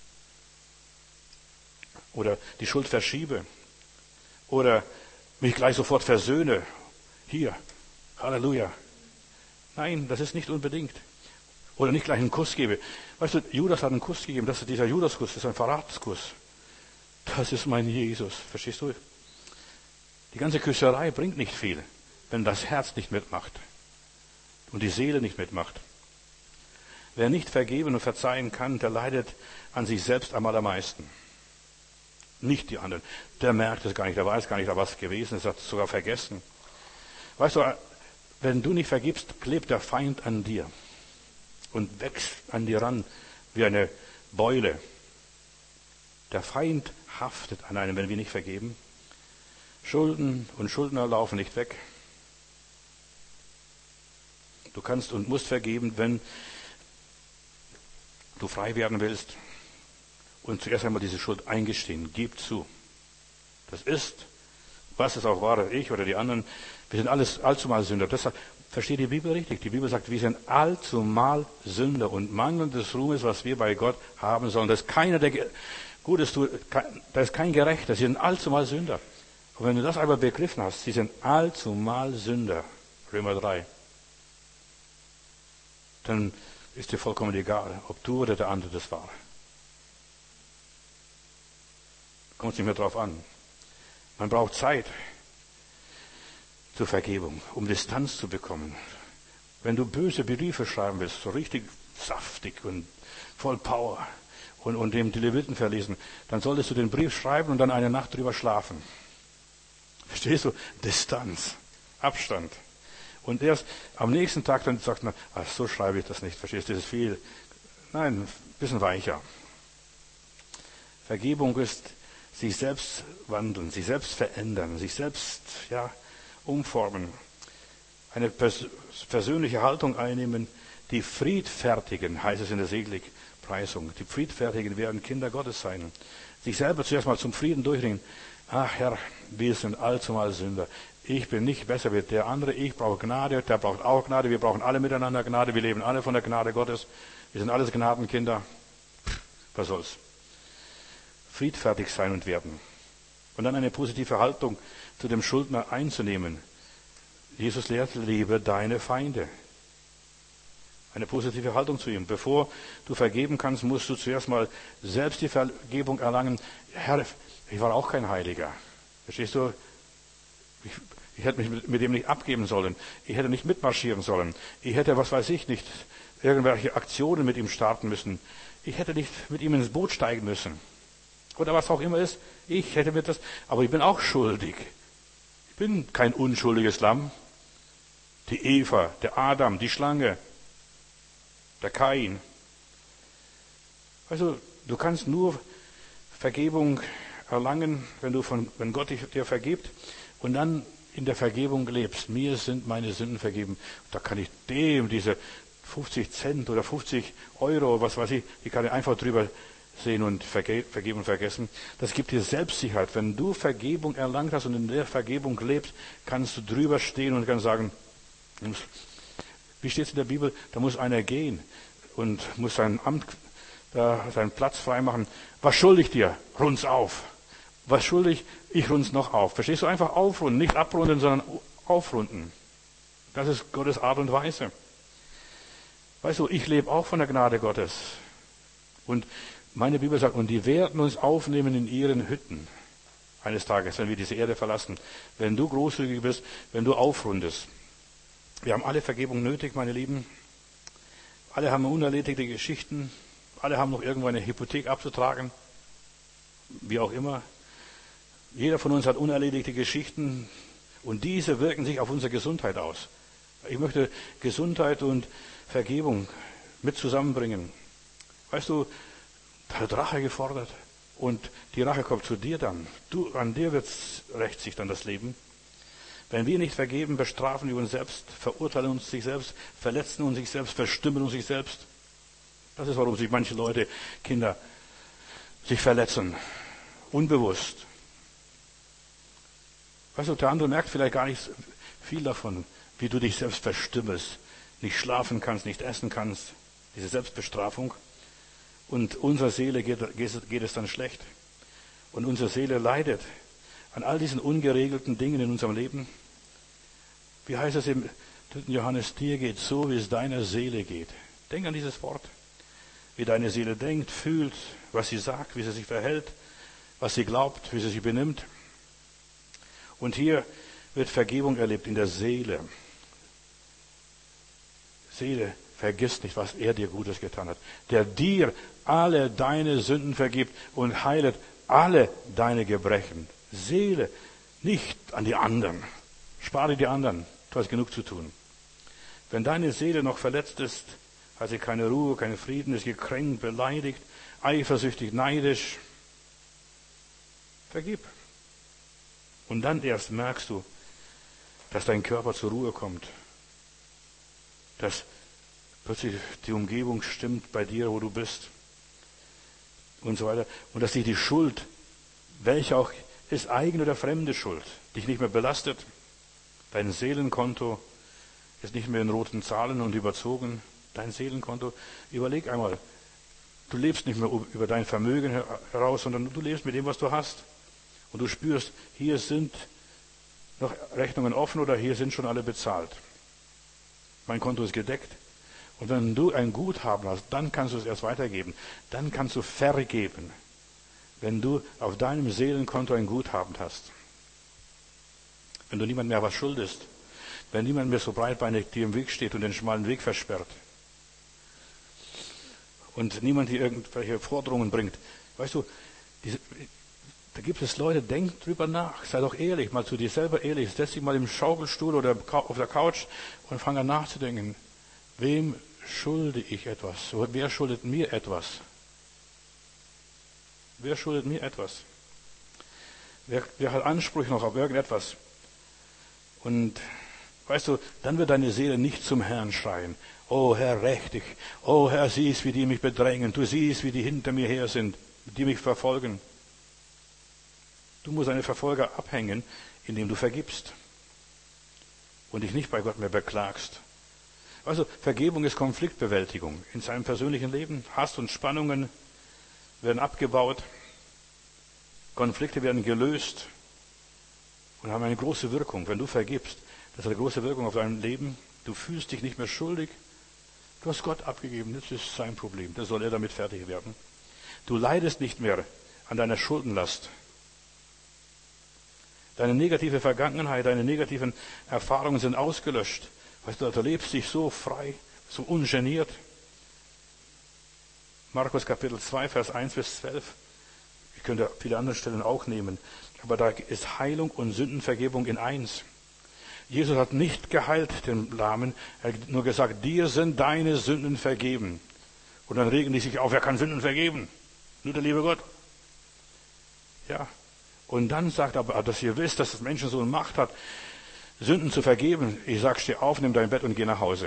oder die Schuld verschiebe oder mich gleich sofort versöhne. Hier, Halleluja. Nein, das ist nicht unbedingt. Oder nicht gleich einen Kuss gebe. Weißt du, Judas hat einen Kuss gegeben. Das ist dieser Judaskuss, das ist ein Verratskuss. Das ist mein Jesus. Verstehst du? Die ganze Küsserei bringt nicht viel, wenn das Herz nicht mitmacht und die Seele nicht mitmacht. Wer nicht vergeben und verzeihen kann, der leidet an sich selbst am allermeisten. Nicht die anderen. Der merkt es gar nicht, der weiß gar nicht, was gewesen ist, hat es sogar vergessen. Weißt du, wenn du nicht vergibst, klebt der Feind an dir und wächst an dir ran wie eine Beule. Der Feind haftet an einem, wenn wir nicht vergeben. Schulden und Schuldner laufen nicht weg. Du kannst und musst vergeben, wenn du frei werden willst und zuerst einmal diese Schuld eingestehen. Gib zu. Das ist, was es auch war, ich oder die anderen, wir sind alles allzumal Sünder. Deshalb versteht die Bibel richtig. Die Bibel sagt, wir sind allzumal Sünder und Mangel des Ruhmes, was wir bei Gott haben sollen. Das ist keiner, der Gutes tut, da ist kein Gerechter. Sie sind allzumal Sünder. Und wenn du das aber begriffen hast, sie sind allzumal Sünder, Römer drei, dann ist dir vollkommen egal, ob du oder der andere das war. Kommt nicht mehr drauf an. Man braucht Zeit zur Vergebung, um Distanz zu bekommen. Wenn du böse Briefe schreiben willst, so richtig saftig und voll Power und, und dem die Leviten verlesen, dann solltest du den Brief schreiben und dann eine Nacht drüber schlafen. Verstehst du? Distanz, Abstand. Und erst am nächsten Tag dann sagt man, ach, so schreibe ich das nicht, verstehst du, das ist viel. Nein, ein bisschen weicher. Vergebung ist sich selbst wandeln, sich selbst verändern, sich selbst ja, umformen. Eine pers- persönliche Haltung einnehmen. Die Friedfertigen, heißt es in der Seligpreisung, die Friedfertigen werden Kinder Gottes sein. Sich selber zuerst mal zum Frieden durchringen. Ach Herr, wir sind allzumal Sünder. Ich bin nicht besser wie der andere. Ich brauche Gnade, der braucht auch Gnade. Wir brauchen alle miteinander Gnade. Wir leben alle von der Gnade Gottes. Wir sind alles Gnadenkinder. Pff, was soll's? Friedfertig sein und werden. Und dann eine positive Haltung zu dem Schuldner einzunehmen. Jesus lehrt, liebe deine Feinde. Eine positive Haltung zu ihm. Bevor du vergeben kannst, musst du zuerst mal selbst die Vergebung erlangen. Herr, ich war auch kein Heiliger. Verstehst du? Ich, ich hätte mich mit, mit dem nicht abgeben sollen. Ich hätte nicht mitmarschieren sollen. Ich hätte, was weiß ich, nicht irgendwelche Aktionen mit ihm starten müssen. Ich hätte nicht mit ihm ins Boot steigen müssen. Oder was auch immer ist. Ich hätte mir das, aber ich bin auch schuldig. Ich bin kein unschuldiges Lamm. Die Eva, der Adam, die Schlange, der Kain. Also, du kannst nur Vergebung erlangen, wenn du von, wenn Gott dich, dir vergibt und dann in der Vergebung lebst. Mir sind meine Sünden vergeben. Da kann ich dem diese fünfzig Cent oder fünfzig Euro, was weiß ich, die kann ich einfach drüber sehen und verge- vergeben und vergessen. Das gibt dir Selbstsicherheit. Wenn du Vergebung erlangt hast und in der Vergebung lebst, kannst du drüber stehen und kannst sagen, wie steht es in der Bibel? Da muss einer gehen und muss sein Amt, da seinen Platz freimachen. Was schuldig dir? Rund's auf. Was schuldig? Ich rund's noch auf. Verstehst du? Einfach aufrunden, nicht abrunden, sondern aufrunden. Das ist Gottes Art und Weise. Weißt du, ich lebe auch von der Gnade Gottes. Und meine Bibel sagt, und die werden uns aufnehmen in ihren Hütten. Eines Tages, wenn wir diese Erde verlassen. Wenn du großzügig bist, wenn du aufrundest. Wir haben alle Vergebung nötig, meine Lieben. Alle haben unerledigte Geschichten. Alle haben noch irgendwo eine Hypothek abzutragen. Wie auch immer. Jeder von uns hat unerledigte Geschichten. Und diese wirken sich auf unsere Gesundheit aus. Ich möchte Gesundheit und Vergebung mit zusammenbringen. Weißt du, da wird Rache gefordert. Und die Rache kommt zu dir dann. Du, an dir wird's, rächt sich dann das Leben. Wenn wir nicht vergeben, bestrafen wir uns selbst, verurteilen uns sich selbst, verletzen uns sich selbst, verstimmen uns sich selbst. Das ist, warum sich manche Leute, Kinder, sich verletzen. Unbewusst. Weißt du, der andere merkt vielleicht gar nicht viel davon, wie du dich selbst verstimmest, nicht schlafen kannst, nicht essen kannst. Diese Selbstbestrafung. Und unserer Seele geht, geht es dann schlecht. Und unsere Seele leidet an all diesen ungeregelten Dingen in unserem Leben. Wie heißt es im dritten Johannes, dir geht so, wie es deiner Seele geht. Denk an dieses Wort. Wie deine Seele denkt, fühlt, was sie sagt, wie sie sich verhält, was sie glaubt, wie sie sich benimmt. Und hier wird Vergebung erlebt in der Seele. Seele, vergiss nicht, was er dir Gutes getan hat. Der dir alle deine Sünden vergibt und heilet alle deine Gebrechen. Seele, nicht an die anderen. Spare die anderen. Du hast genug zu tun. Wenn deine Seele noch verletzt ist, hat sie keine Ruhe, keinen Frieden, ist gekränkt, beleidigt, eifersüchtig, neidisch, vergib. Und dann erst merkst du, dass dein Körper zur Ruhe kommt. Dass plötzlich die Umgebung stimmt bei dir, wo du bist. Und so weiter. Und dass dich die Schuld, welche auch ist, eigene oder fremde Schuld, dich nicht mehr belastet. Dein Seelenkonto ist nicht mehr in roten Zahlen und überzogen. Dein Seelenkonto, überleg einmal, du lebst nicht mehr über dein Vermögen heraus, sondern du lebst mit dem, was du hast. Und du spürst, hier sind noch Rechnungen offen oder hier sind schon alle bezahlt. Mein Konto ist gedeckt. Und wenn du ein Guthaben hast, dann kannst du es erst weitergeben. Dann kannst du vergeben, wenn du auf deinem Seelenkonto ein Guthaben hast. Wenn du niemand mehr was schuldest. Wenn niemand mehr so breitbeinig dir im Weg steht und den schmalen Weg versperrt. Und niemand dir irgendwelche Forderungen bringt. Weißt du, diese, da gibt es Leute, denk drüber nach. Sei doch ehrlich, mal zu dir selber ehrlich. Setz dich mal im Schaukelstuhl oder auf der Couch und fang an nachzudenken. Wem schulde ich etwas? Wer schuldet mir etwas? Wer schuldet mir etwas? Wer, wer hat Anspruch noch auf irgendetwas? Und weißt du, dann wird deine Seele nicht zum Herrn schreien. Oh Herr, räch dich. Oh Herr, siehst, wie die mich bedrängen. Du siehst, wie die hinter mir her sind, die mich verfolgen. Du musst deine Verfolger abhängen, indem du vergibst. Und dich nicht bei Gott mehr beklagst. Also Vergebung ist Konfliktbewältigung. In seinem persönlichen Leben, Hass und Spannungen werden abgebaut. Konflikte werden gelöst und haben eine große Wirkung. Wenn du vergibst, das hat eine große Wirkung auf dein Leben. Du fühlst dich nicht mehr schuldig. Du hast Gott abgegeben, das ist sein Problem. Da soll er damit fertig werden. Du leidest nicht mehr an deiner Schuldenlast. Deine negative Vergangenheit, deine negativen Erfahrungen sind ausgelöscht. Weißt du, du lebst dich so frei, so ungeniert. Markus Kapitel zwei, Vers eins bis zwölf. Ich könnte viele andere Stellen auch nehmen. Aber da ist Heilung und Sündenvergebung in eins. Jesus hat nicht geheilt den Lahmen. Er hat nur gesagt, dir sind deine Sünden vergeben. Und dann regen die sich auf, wer kann Sünden vergeben? Nur der liebe Gott. Ja. Und dann sagt er aber, dass ihr wisst, dass das Menschensohn Macht hat, Sünden zu vergeben. Ich sag, steh auf, nimm dein Bett und geh nach Hause.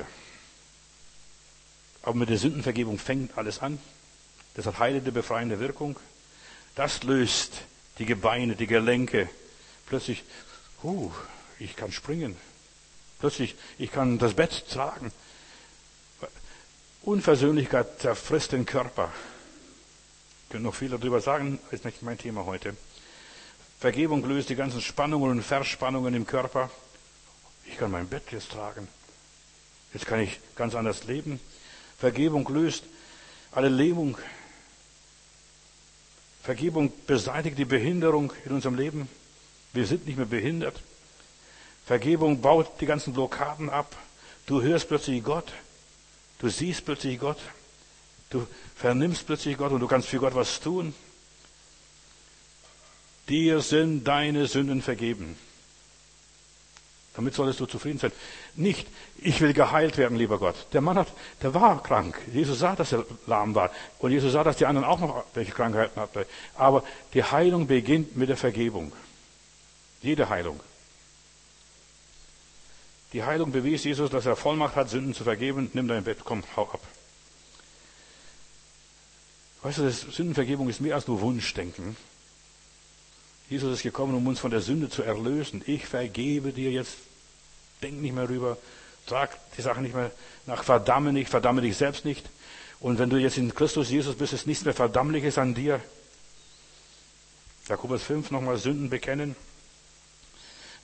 Aber mit der Sündenvergebung fängt alles an. Das hat heilende, befreiende Wirkung. Das löst die Gebeine, die Gelenke. Plötzlich, uh, ich kann springen. Plötzlich, ich kann das Bett tragen. Unversöhnlichkeit zerfrisst den Körper. Ich könnte noch viel darüber sagen, ist nicht mein Thema heute. Vergebung löst die ganzen Spannungen und Verspannungen im Körper. Ich kann mein Bett jetzt tragen. Jetzt kann ich ganz anders leben. Vergebung löst alle Lähmung. Vergebung beseitigt die Behinderung in unserem Leben. Wir sind nicht mehr behindert. Vergebung baut die ganzen Blockaden ab. Du hörst plötzlich Gott. Du siehst plötzlich Gott. Du vernimmst plötzlich Gott und du kannst für Gott was tun. Dir sind deine Sünden vergeben. Damit solltest du zufrieden sein. Nicht, ich will geheilt werden, lieber Gott. Der Mann hat, der war krank. Jesus sah, dass er lahm war. Und Jesus sah, dass die anderen auch noch welche Krankheiten hatten. Aber die Heilung beginnt mit der Vergebung. Jede Heilung. Die Heilung bewies Jesus, dass er Vollmacht hat, Sünden zu vergeben. Nimm dein Bett, komm, hau ab. Weißt du, das Sündenvergebung ist mehr als nur Wunschdenken. Jesus ist gekommen, um uns von der Sünde zu erlösen. Ich vergebe dir jetzt. Denk nicht mehr rüber. Trag die Sache nicht mehr nach. Verdamme nicht. Verdamme dich selbst nicht. Und wenn du jetzt in Christus Jesus bist, ist nichts mehr Verdammliches an dir. Jakobus fünf nochmal Sünden bekennen.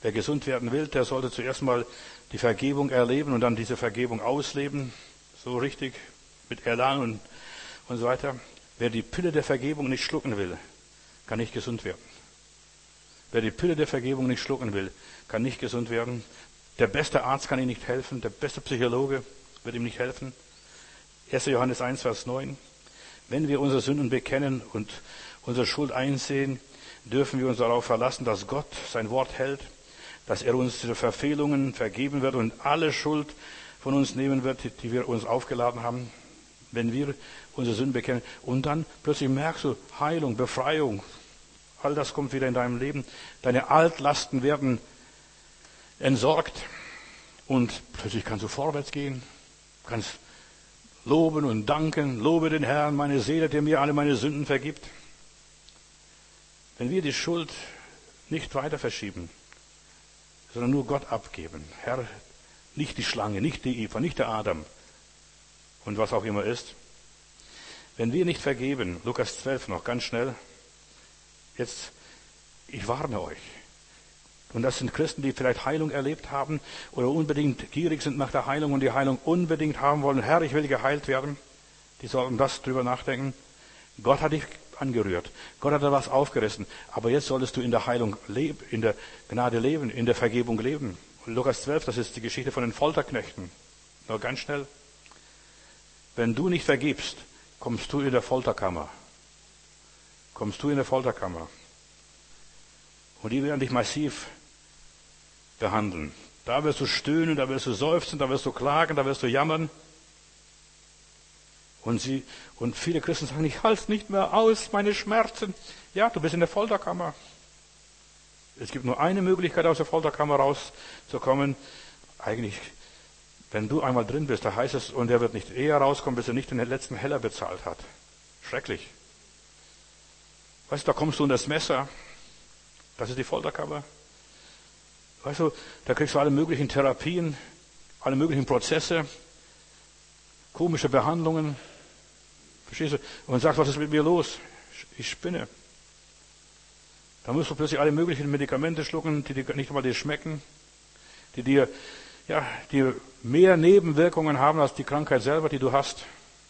Wer gesund werden will, der sollte zuerst mal die Vergebung erleben und dann diese Vergebung ausleben. So richtig, mit Elan und, und so weiter. Wer die Pille der Vergebung nicht schlucken will, kann nicht gesund werden. Wer die Pille der Vergebung nicht schlucken will, kann nicht gesund werden. Der beste Arzt kann ihm nicht helfen. Der beste Psychologe wird ihm nicht helfen. erster Johannes eins, Vers neun. Wenn wir unsere Sünden bekennen und unsere Schuld einsehen, dürfen wir uns darauf verlassen, dass Gott sein Wort hält, dass er uns diese Verfehlungen vergeben wird und alle Schuld von uns nehmen wird, die wir uns aufgeladen haben, wenn wir unsere Sünden bekennen. Und dann plötzlich merkst du Heilung, Befreiung, all das kommt wieder in deinem Leben. Deine Altlasten werden entsorgt und plötzlich kannst du vorwärts gehen, kannst loben und danken. Lobe den Herrn, meine Seele, der mir alle meine Sünden vergibt. Wenn wir die Schuld nicht weiter verschieben, sondern nur Gott abgeben. Herr, nicht die Schlange, nicht die Eva, nicht der Adam und was auch immer ist. Wenn wir nicht vergeben, Lukas zwölf noch ganz schnell, jetzt, ich warne euch. Und das sind Christen, die vielleicht Heilung erlebt haben oder unbedingt gierig sind nach der Heilung und die Heilung unbedingt haben wollen. Herr, ich will geheilt werden. Die sollten das drüber nachdenken. Gott hat dich angerührt. Gott hat da was aufgerissen. Aber jetzt solltest du in der Heilung leben, in der Gnade leben, in der Vergebung leben. Und Lukas zwölf, das ist die Geschichte von den Folterknechten. Nur ganz schnell. Wenn du nicht vergibst, kommst du in der Folterkammer. Kommst du in der Folterkammer. Und die werden dich massiv behandeln. Da wirst du stöhnen, da wirst du seufzen, da wirst du klagen, da wirst du jammern. Und sie, und viele Christen sagen, ich halte es nicht mehr aus, meine Schmerzen. Ja, du bist in der Folterkammer. Es gibt nur eine Möglichkeit, aus der Folterkammer rauszukommen. Eigentlich, wenn du einmal drin bist, da heißt es, und er wird nicht eher rauskommen, bis er nicht den letzten Heller bezahlt hat. Schrecklich. Weißt du, da kommst du unter das Messer. Das ist die Folterkammer. Weißt du, da kriegst du alle möglichen Therapien, alle möglichen Prozesse, komische Behandlungen. Verstehst du? Und sagst, was ist mit mir los? Ich spinne. Da musst du plötzlich alle möglichen Medikamente schlucken, die dir nicht einmal dir schmecken, die dir, ja, die mehr Nebenwirkungen haben als die Krankheit selber, die du hast.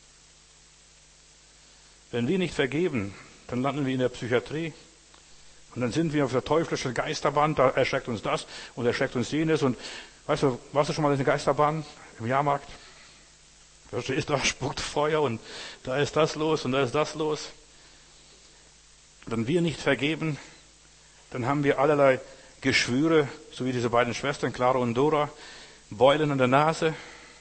Wenn wir nicht vergeben, dann landen wir in der Psychiatrie. Und dann sind wir auf der teuflischen Geisterbahn, da erschreckt uns das und erschreckt uns jenes. Und weißt du, warst du schon mal in der Geisterbahn im Jahrmarkt? Da ist da, spuckt Feuer und da ist das los und da ist das los. Wenn wir nicht vergeben, dann haben wir allerlei Geschwüre, so wie diese beiden Schwestern, Clara und Dora, Beulen an der Nase.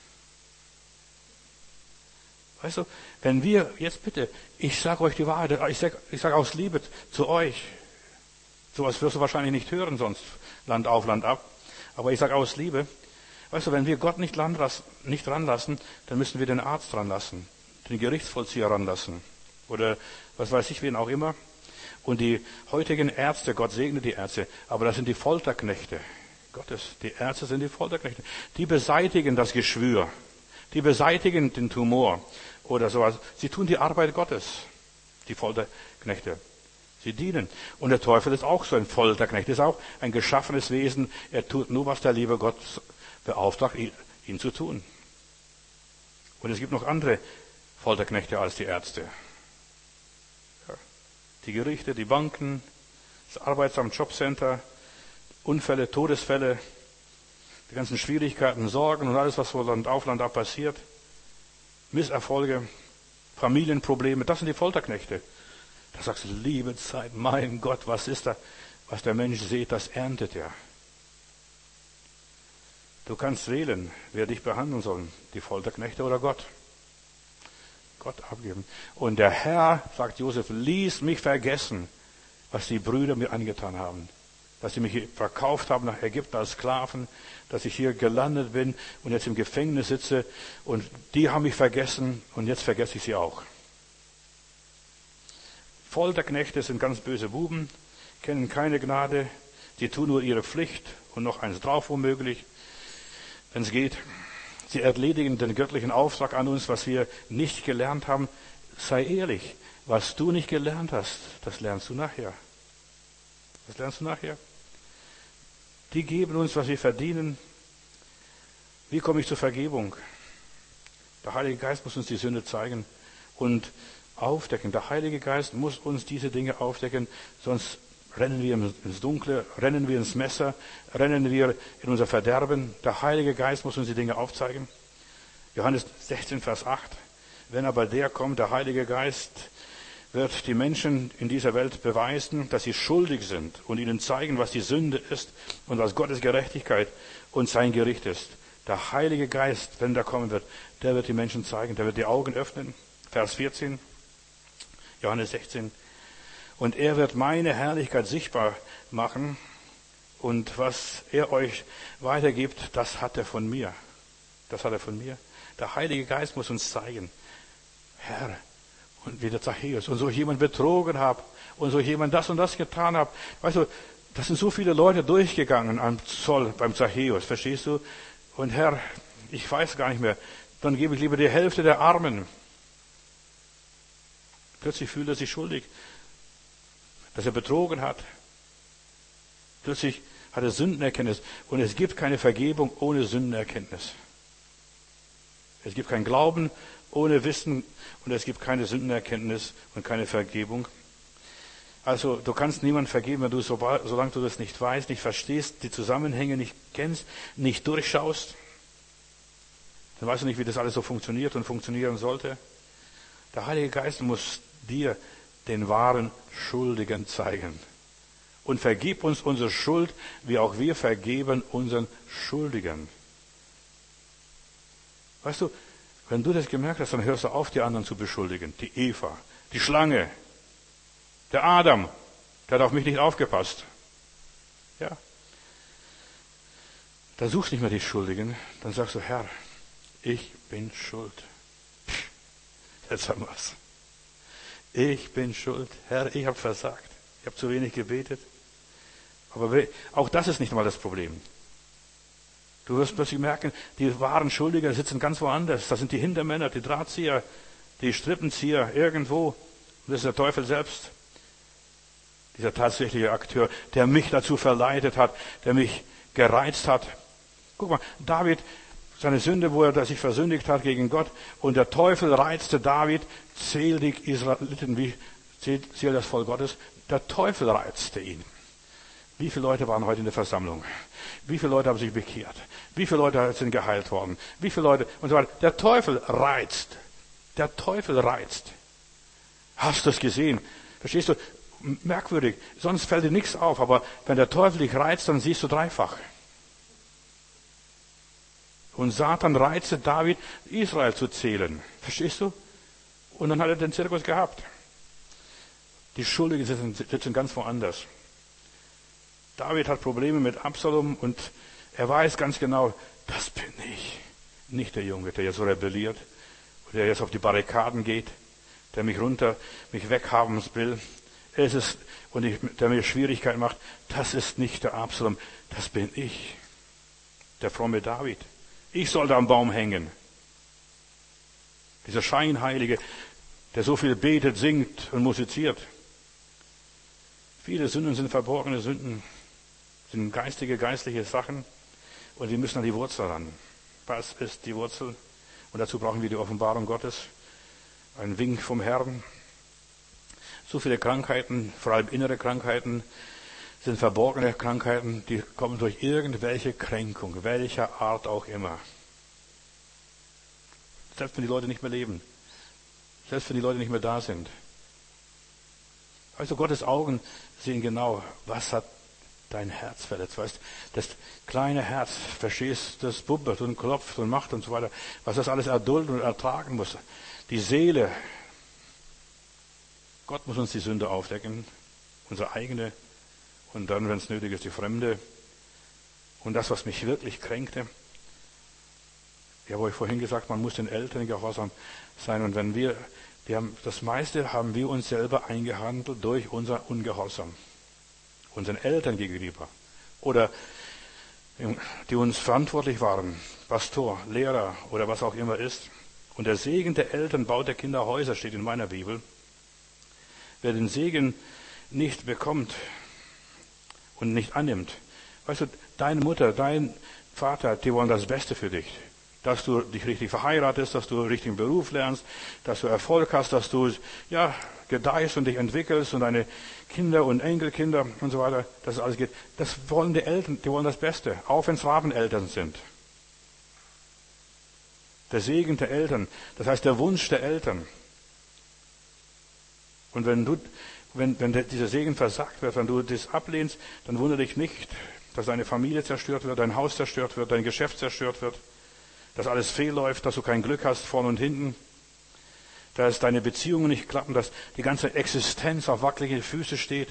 Weißt du, wenn wir, jetzt bitte, ich sage euch die Wahrheit, ich sage ich sag aus Liebe zu euch, sowas wirst du wahrscheinlich nicht hören sonst, Land auf, Land ab, aber ich sage aus Liebe, weißt du, wenn wir Gott nicht, nicht ranlassen, dann müssen wir den Arzt ranlassen, den Gerichtsvollzieher ranlassen oder was weiß ich, wen auch immer. Und die heutigen Ärzte, Gott segne die Ärzte, aber das sind die Folterknechte Gottes. Die Ärzte sind die Folterknechte. Die beseitigen das Geschwür. Die beseitigen den Tumor oder sowas. Sie tun die Arbeit Gottes, die Folterknechte. Sie dienen. Und der Teufel ist auch so ein Folterknecht. Er ist auch ein geschaffenes Wesen. Er tut nur, was der liebe Gott beauftragt, ihn zu tun. Und es gibt noch andere Folterknechte als die Ärzte. Die Gerichte, die Banken, das Arbeitsamt, Jobcenter, Unfälle, Todesfälle, die ganzen Schwierigkeiten, Sorgen und alles, was so Land auf, Land ab passiert, Misserfolge, Familienprobleme, das sind die Folterknechte. Da sagst du, liebe Zeit, mein Gott, was ist da? Was der Mensch sieht, das erntet er. Du kannst wählen, wer dich behandeln soll, die Folterknechte oder Gott. Gott abgeben. Und der Herr, sagt Josef, ließ mich vergessen, was die Brüder mir angetan haben. Dass sie mich verkauft haben nach Ägypten als Sklaven, dass ich hier gelandet bin und jetzt im Gefängnis sitze. Und die haben mich vergessen und jetzt vergesse ich sie auch. Folterknechte sind ganz böse Buben, kennen keine Gnade, sie tun nur ihre Pflicht und noch eins drauf womöglich, wenn es geht. Sie erledigen den göttlichen Auftrag an uns, was wir nicht gelernt haben. Sei ehrlich, was du nicht gelernt hast, das lernst du nachher. Das lernst du nachher. Die geben uns, was wir verdienen. Wie komme ich zur Vergebung? Der Heilige Geist muss uns die Sünde zeigen und aufdecken. Der Heilige Geist muss uns diese Dinge aufdecken, sonst rennen wir ins Dunkle, rennen wir ins Messer, rennen wir in unser Verderben. Der Heilige Geist muss uns die Dinge aufzeigen. Johannes sechzehn, Vers acht. Wenn aber der kommt, der Heilige Geist, wird die Menschen in dieser Welt beweisen, dass sie schuldig sind und ihnen zeigen, was die Sünde ist und was Gottes Gerechtigkeit und sein Gericht ist. Der Heilige Geist, wenn der kommen wird, der wird die Menschen zeigen, der wird die Augen öffnen. Vers vierzehn, Johannes sechzehn. Und er wird meine Herrlichkeit sichtbar machen und was er euch weitergibt, das hat er von mir. Das hat er von mir. Der Heilige Geist muss uns zeigen, Herr, und wie der Zachäus, und so jemand betrogen habe, und so jemand das und das getan habe. Weißt du, das sind so viele Leute durchgegangen am Zoll beim Zachäus, verstehst du? Und Herr, ich weiß gar nicht mehr, dann gebe ich lieber die Hälfte der Armen. Plötzlich fühlt er sich schuldig, dass er betrogen hat. Plötzlich hat er Sündenerkenntnis. Und es gibt keine Vergebung ohne Sündenerkenntnis. Es gibt kein Glauben ohne Wissen und es gibt keine Sündenerkenntnis und keine Vergebung. Also du kannst niemand vergeben, wenn du, solange du das nicht weißt, nicht verstehst, die Zusammenhänge nicht kennst, nicht durchschaust. Dann weißt du nicht, wie das alles so funktioniert und funktionieren sollte. Der Heilige Geist muss dir den wahren Schuldigen zeigen. Und vergib uns unsere Schuld, wie auch wir vergeben unseren Schuldigen. Weißt du, wenn du das gemerkt hast, dann hörst du auf, die anderen zu beschuldigen. Die Eva, die Schlange, der Adam, der hat auf mich nicht aufgepasst. Ja. Da suchst du nicht mehr die Schuldigen, dann sagst du, Herr, ich bin schuld. Jetzt haben wir's. Ich bin schuld. Herr, ich habe versagt. Ich habe zu wenig gebetet. Aber auch das ist nicht mal das Problem. Du wirst plötzlich merken, die wahren Schuldiger sitzen ganz woanders. Das sind die Hintermänner, die Drahtzieher, die Strippenzieher irgendwo. Und das ist der Teufel selbst. Dieser tatsächliche Akteur, der mich dazu verleitet hat, der mich gereizt hat. Guck mal, David, seine Sünde, wo er sich versündigt hat gegen Gott, und der Teufel reizte David, zähl die Israeliten, wie zähl, zähl das Volk Gottes. Der Teufel reizte ihn. Wie viele Leute waren heute in der Versammlung? Wie viele Leute haben sich bekehrt? Wie viele Leute sind geheilt worden? Wie viele Leute und so weiter. Der Teufel reizt. Der Teufel reizt. Hast du es gesehen? Verstehst du? Merkwürdig. Sonst fällt dir nichts auf. Aber wenn der Teufel dich reizt, dann siehst du dreifach. Und Satan reizte David, Israel zu zählen. Verstehst du? Und dann hat er den Zirkus gehabt. Die Schuldigen sitzen, sitzen ganz woanders. David hat Probleme mit Absalom und er weiß ganz genau, das bin ich. Nicht der Junge, der jetzt so rebelliert, der jetzt auf die Barrikaden geht, der mich runter, mich weghaben will. Es ist, und ich, der mir Schwierigkeiten macht, das ist nicht der Absalom, das bin ich. Der fromme David. Ich soll da am Baum hängen. Dieser Scheinheilige, der so viel betet, singt und musiziert. Viele Sünden sind verborgene Sünden, sind geistige, geistliche Sachen und wir müssen an die Wurzel ran. Was ist die Wurzel? Und dazu brauchen wir die Offenbarung Gottes, ein Wink vom Herrn. So viele Krankheiten, vor allem innere Krankheiten, sind verborgene Krankheiten, die kommen durch irgendwelche Kränkung, welcher Art auch immer. Selbst wenn die Leute nicht mehr leben, selbst wenn die Leute nicht mehr da sind. Also Gottes Augen sehen genau, was hat dein Herz verletzt. Weißt, das kleine Herz, verstehst, das bubbert und klopft und macht und so weiter, was das alles erdulden und ertragen muss. Die Seele. Gott muss uns die Sünde aufdecken, unsere eigene und dann, wenn es nötig ist, die fremde. Und das, was mich wirklich kränkte, ja, wo ich vorhin gesagt, man muss den Eltern gehorsam sein. Und wenn wir, wir haben, das meiste haben wir uns selber eingehandelt durch unser Ungehorsam. Unseren Eltern gegenüber. Oder die uns verantwortlich waren, Pastor, Lehrer oder was auch immer ist. Und der Segen der Eltern baut der Kinder Häuser, steht in meiner Bibel. Wer den Segen nicht bekommt und nicht annimmt, Weißt du, deine Mutter, dein Vater, die wollen das Beste für dich. Dass du dich richtig verheiratest, dass du einen richtigen Beruf lernst, dass du Erfolg hast, dass du, ja, gedeihst und dich entwickelst und deine Kinder und Enkelkinder und so weiter, dass es alles geht. Das wollen die Eltern, die wollen das Beste, auch wenn es Rabeneltern sind. Der Segen der Eltern, das heißt der Wunsch der Eltern. Und wenn du, wenn, wenn der, dieser Segen versagt wird, wenn du das ablehnst, dann wundere dich nicht, dass deine Familie zerstört wird, dein Haus zerstört wird, dein Geschäft zerstört wird, dass alles fehlläuft, dass du kein Glück hast vorne und hinten, dass deine Beziehungen nicht klappen, dass die ganze Existenz auf wackelige Füße steht.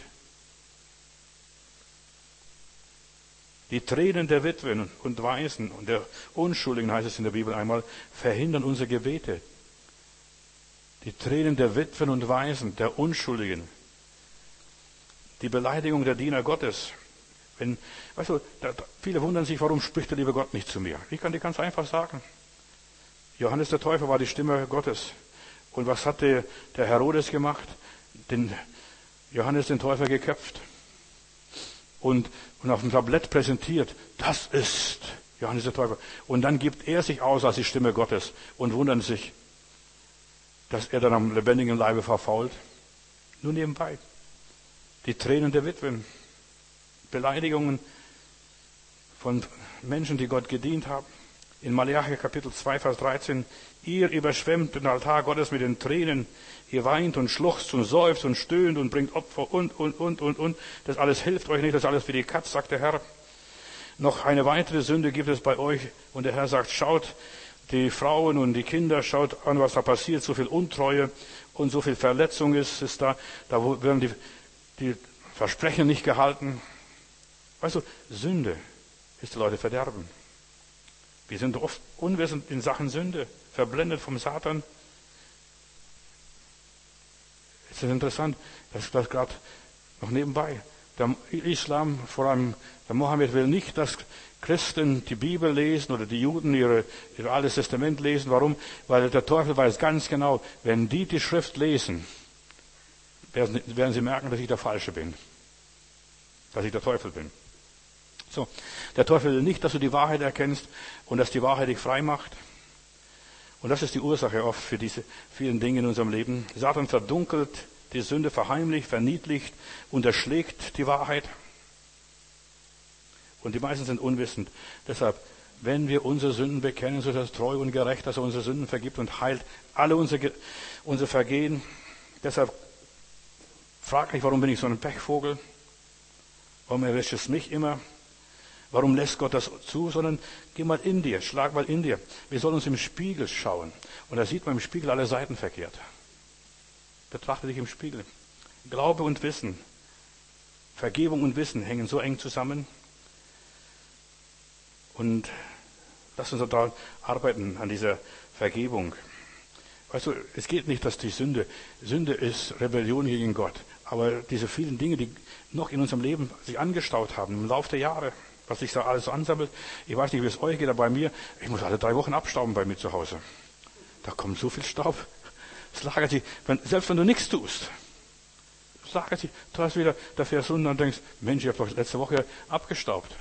Die Tränen der Witwen und Waisen und der Unschuldigen, heißt es in der Bibel einmal, verhindern unsere Gebete. Die Tränen der Witwen und Waisen, der Unschuldigen. Die Beleidigung der Diener Gottes. Wenn, weißt du, da, da, viele wundern sich, warum spricht der liebe Gott nicht zu mir? Ich kann dir ganz einfach sagen. Johannes der Täufer war die Stimme Gottes. Und was hat der, der Herodes gemacht? Den Johannes den Täufer geköpft. Und, und auf dem Tablett präsentiert. Das ist Johannes der Täufer. Und dann gibt er sich aus als die Stimme Gottes und wundern sich, dass er dann am lebendigen Leibe verfault. Nur nebenbei. Die Tränen der Witwen. Beleidigungen von Menschen, die Gott gedient haben. In Malachi Kapitel zwei, Vers dreizehn. Ihr überschwemmt den Altar Gottes mit den Tränen. Ihr weint und schluchzt und seufzt und stöhnt und bringt Opfer und, und, und, und, und. Das alles hilft euch nicht, das ist alles für die Katz, sagt der Herr. Noch eine weitere Sünde gibt es bei euch. Und der Herr sagt, schaut die Frauen und die Kinder, schaut an, was da passiert. So viel Untreue und so viel Verletzung ist, ist da. Da werden die, die Versprechen nicht gehalten. Weißt du, Sünde ist die Leute verderben. Wir sind oft unwissend in Sachen Sünde, verblendet vom Satan. Es ist interessant, das ist gerade noch nebenbei. Der Islam, vor allem der Mohammed, will nicht, dass Christen die Bibel lesen oder die Juden ihre, ihr Altes Testament lesen. Warum? Weil der Teufel weiß ganz genau, wenn die die Schrift lesen, werden, werden sie merken, dass ich der Falsche bin. Dass ich der Teufel bin. So, der Teufel will nicht, dass du die Wahrheit erkennst und dass die Wahrheit dich frei macht. Und das ist die Ursache oft für diese vielen Dinge in unserem Leben. Satan verdunkelt die Sünde, verheimlicht, verniedlicht, unterschlägt die Wahrheit. Und die meisten sind unwissend. Deshalb, wenn wir unsere Sünden bekennen, so ist er treu und gerecht, dass er unsere Sünden vergibt und heilt alle unsere, unsere Vergehen. Deshalb frag nicht, warum bin ich so ein Pechvogel? Warum erwischt es mich immer? Warum lässt Gott das zu? Sondern geh mal in dir, schlag mal in dir. Wir sollen uns im Spiegel schauen. Und da sieht man im Spiegel alle Seiten verkehrt. Betrachte dich im Spiegel. Glaube und Wissen, Vergebung und Wissen hängen so eng zusammen. Und lass uns da arbeiten an dieser Vergebung. Weißt du, es geht nicht, dass die Sünde, Sünde ist Rebellion gegen Gott. Aber diese vielen Dinge, die noch in unserem Leben sich angestaut haben, im Laufe der Jahre, was sich da alles so ansammelt. Ich weiß nicht, wie es euch geht, aber bei mir, ich muss alle drei Wochen abstauben bei mir zu Hause. Da kommt so viel Staub. Es lagert sich, wenn, selbst wenn du nichts tust, es lagert sich, du hast wieder, da fährst du und dann denkst, Mensch, ich habe doch letzte Woche abgestaubt.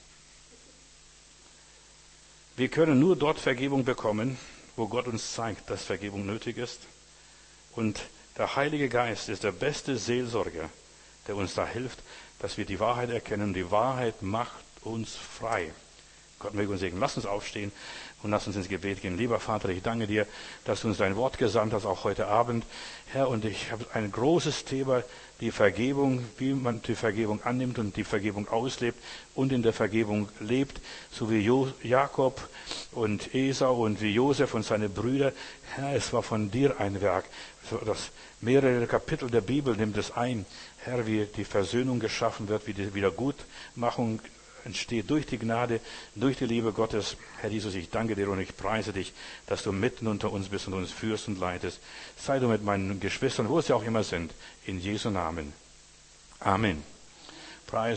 Wir können nur dort Vergebung bekommen, wo Gott uns zeigt, dass Vergebung nötig ist. Und der Heilige Geist ist der beste Seelsorger, der uns da hilft, dass wir die Wahrheit erkennen. Die Wahrheit macht uns frei. Gott möge uns segnen. Lass uns aufstehen und lass uns ins Gebet gehen. Lieber Vater, ich danke dir, dass du uns dein Wort gesandt hast, auch heute Abend. Herr, und ich habe ein großes Thema, die Vergebung, wie man die Vergebung annimmt und die Vergebung auslebt und in der Vergebung lebt, so wie jo- Jakob und Esau und wie Josef und seine Brüder. Herr, es war von dir ein Werk. Das mehrere Kapitel der Bibel nimmt es ein. Herr, wie die Versöhnung geschaffen wird, wie die Wiedergutmachung entsteht durch die Gnade, durch die Liebe Gottes. Herr Jesus, ich danke dir und ich preise dich, dass du mitten unter uns bist und uns führst und leitest. Sei du mit meinen Geschwistern, wo sie auch immer sind, in Jesu Namen. Amen. Preis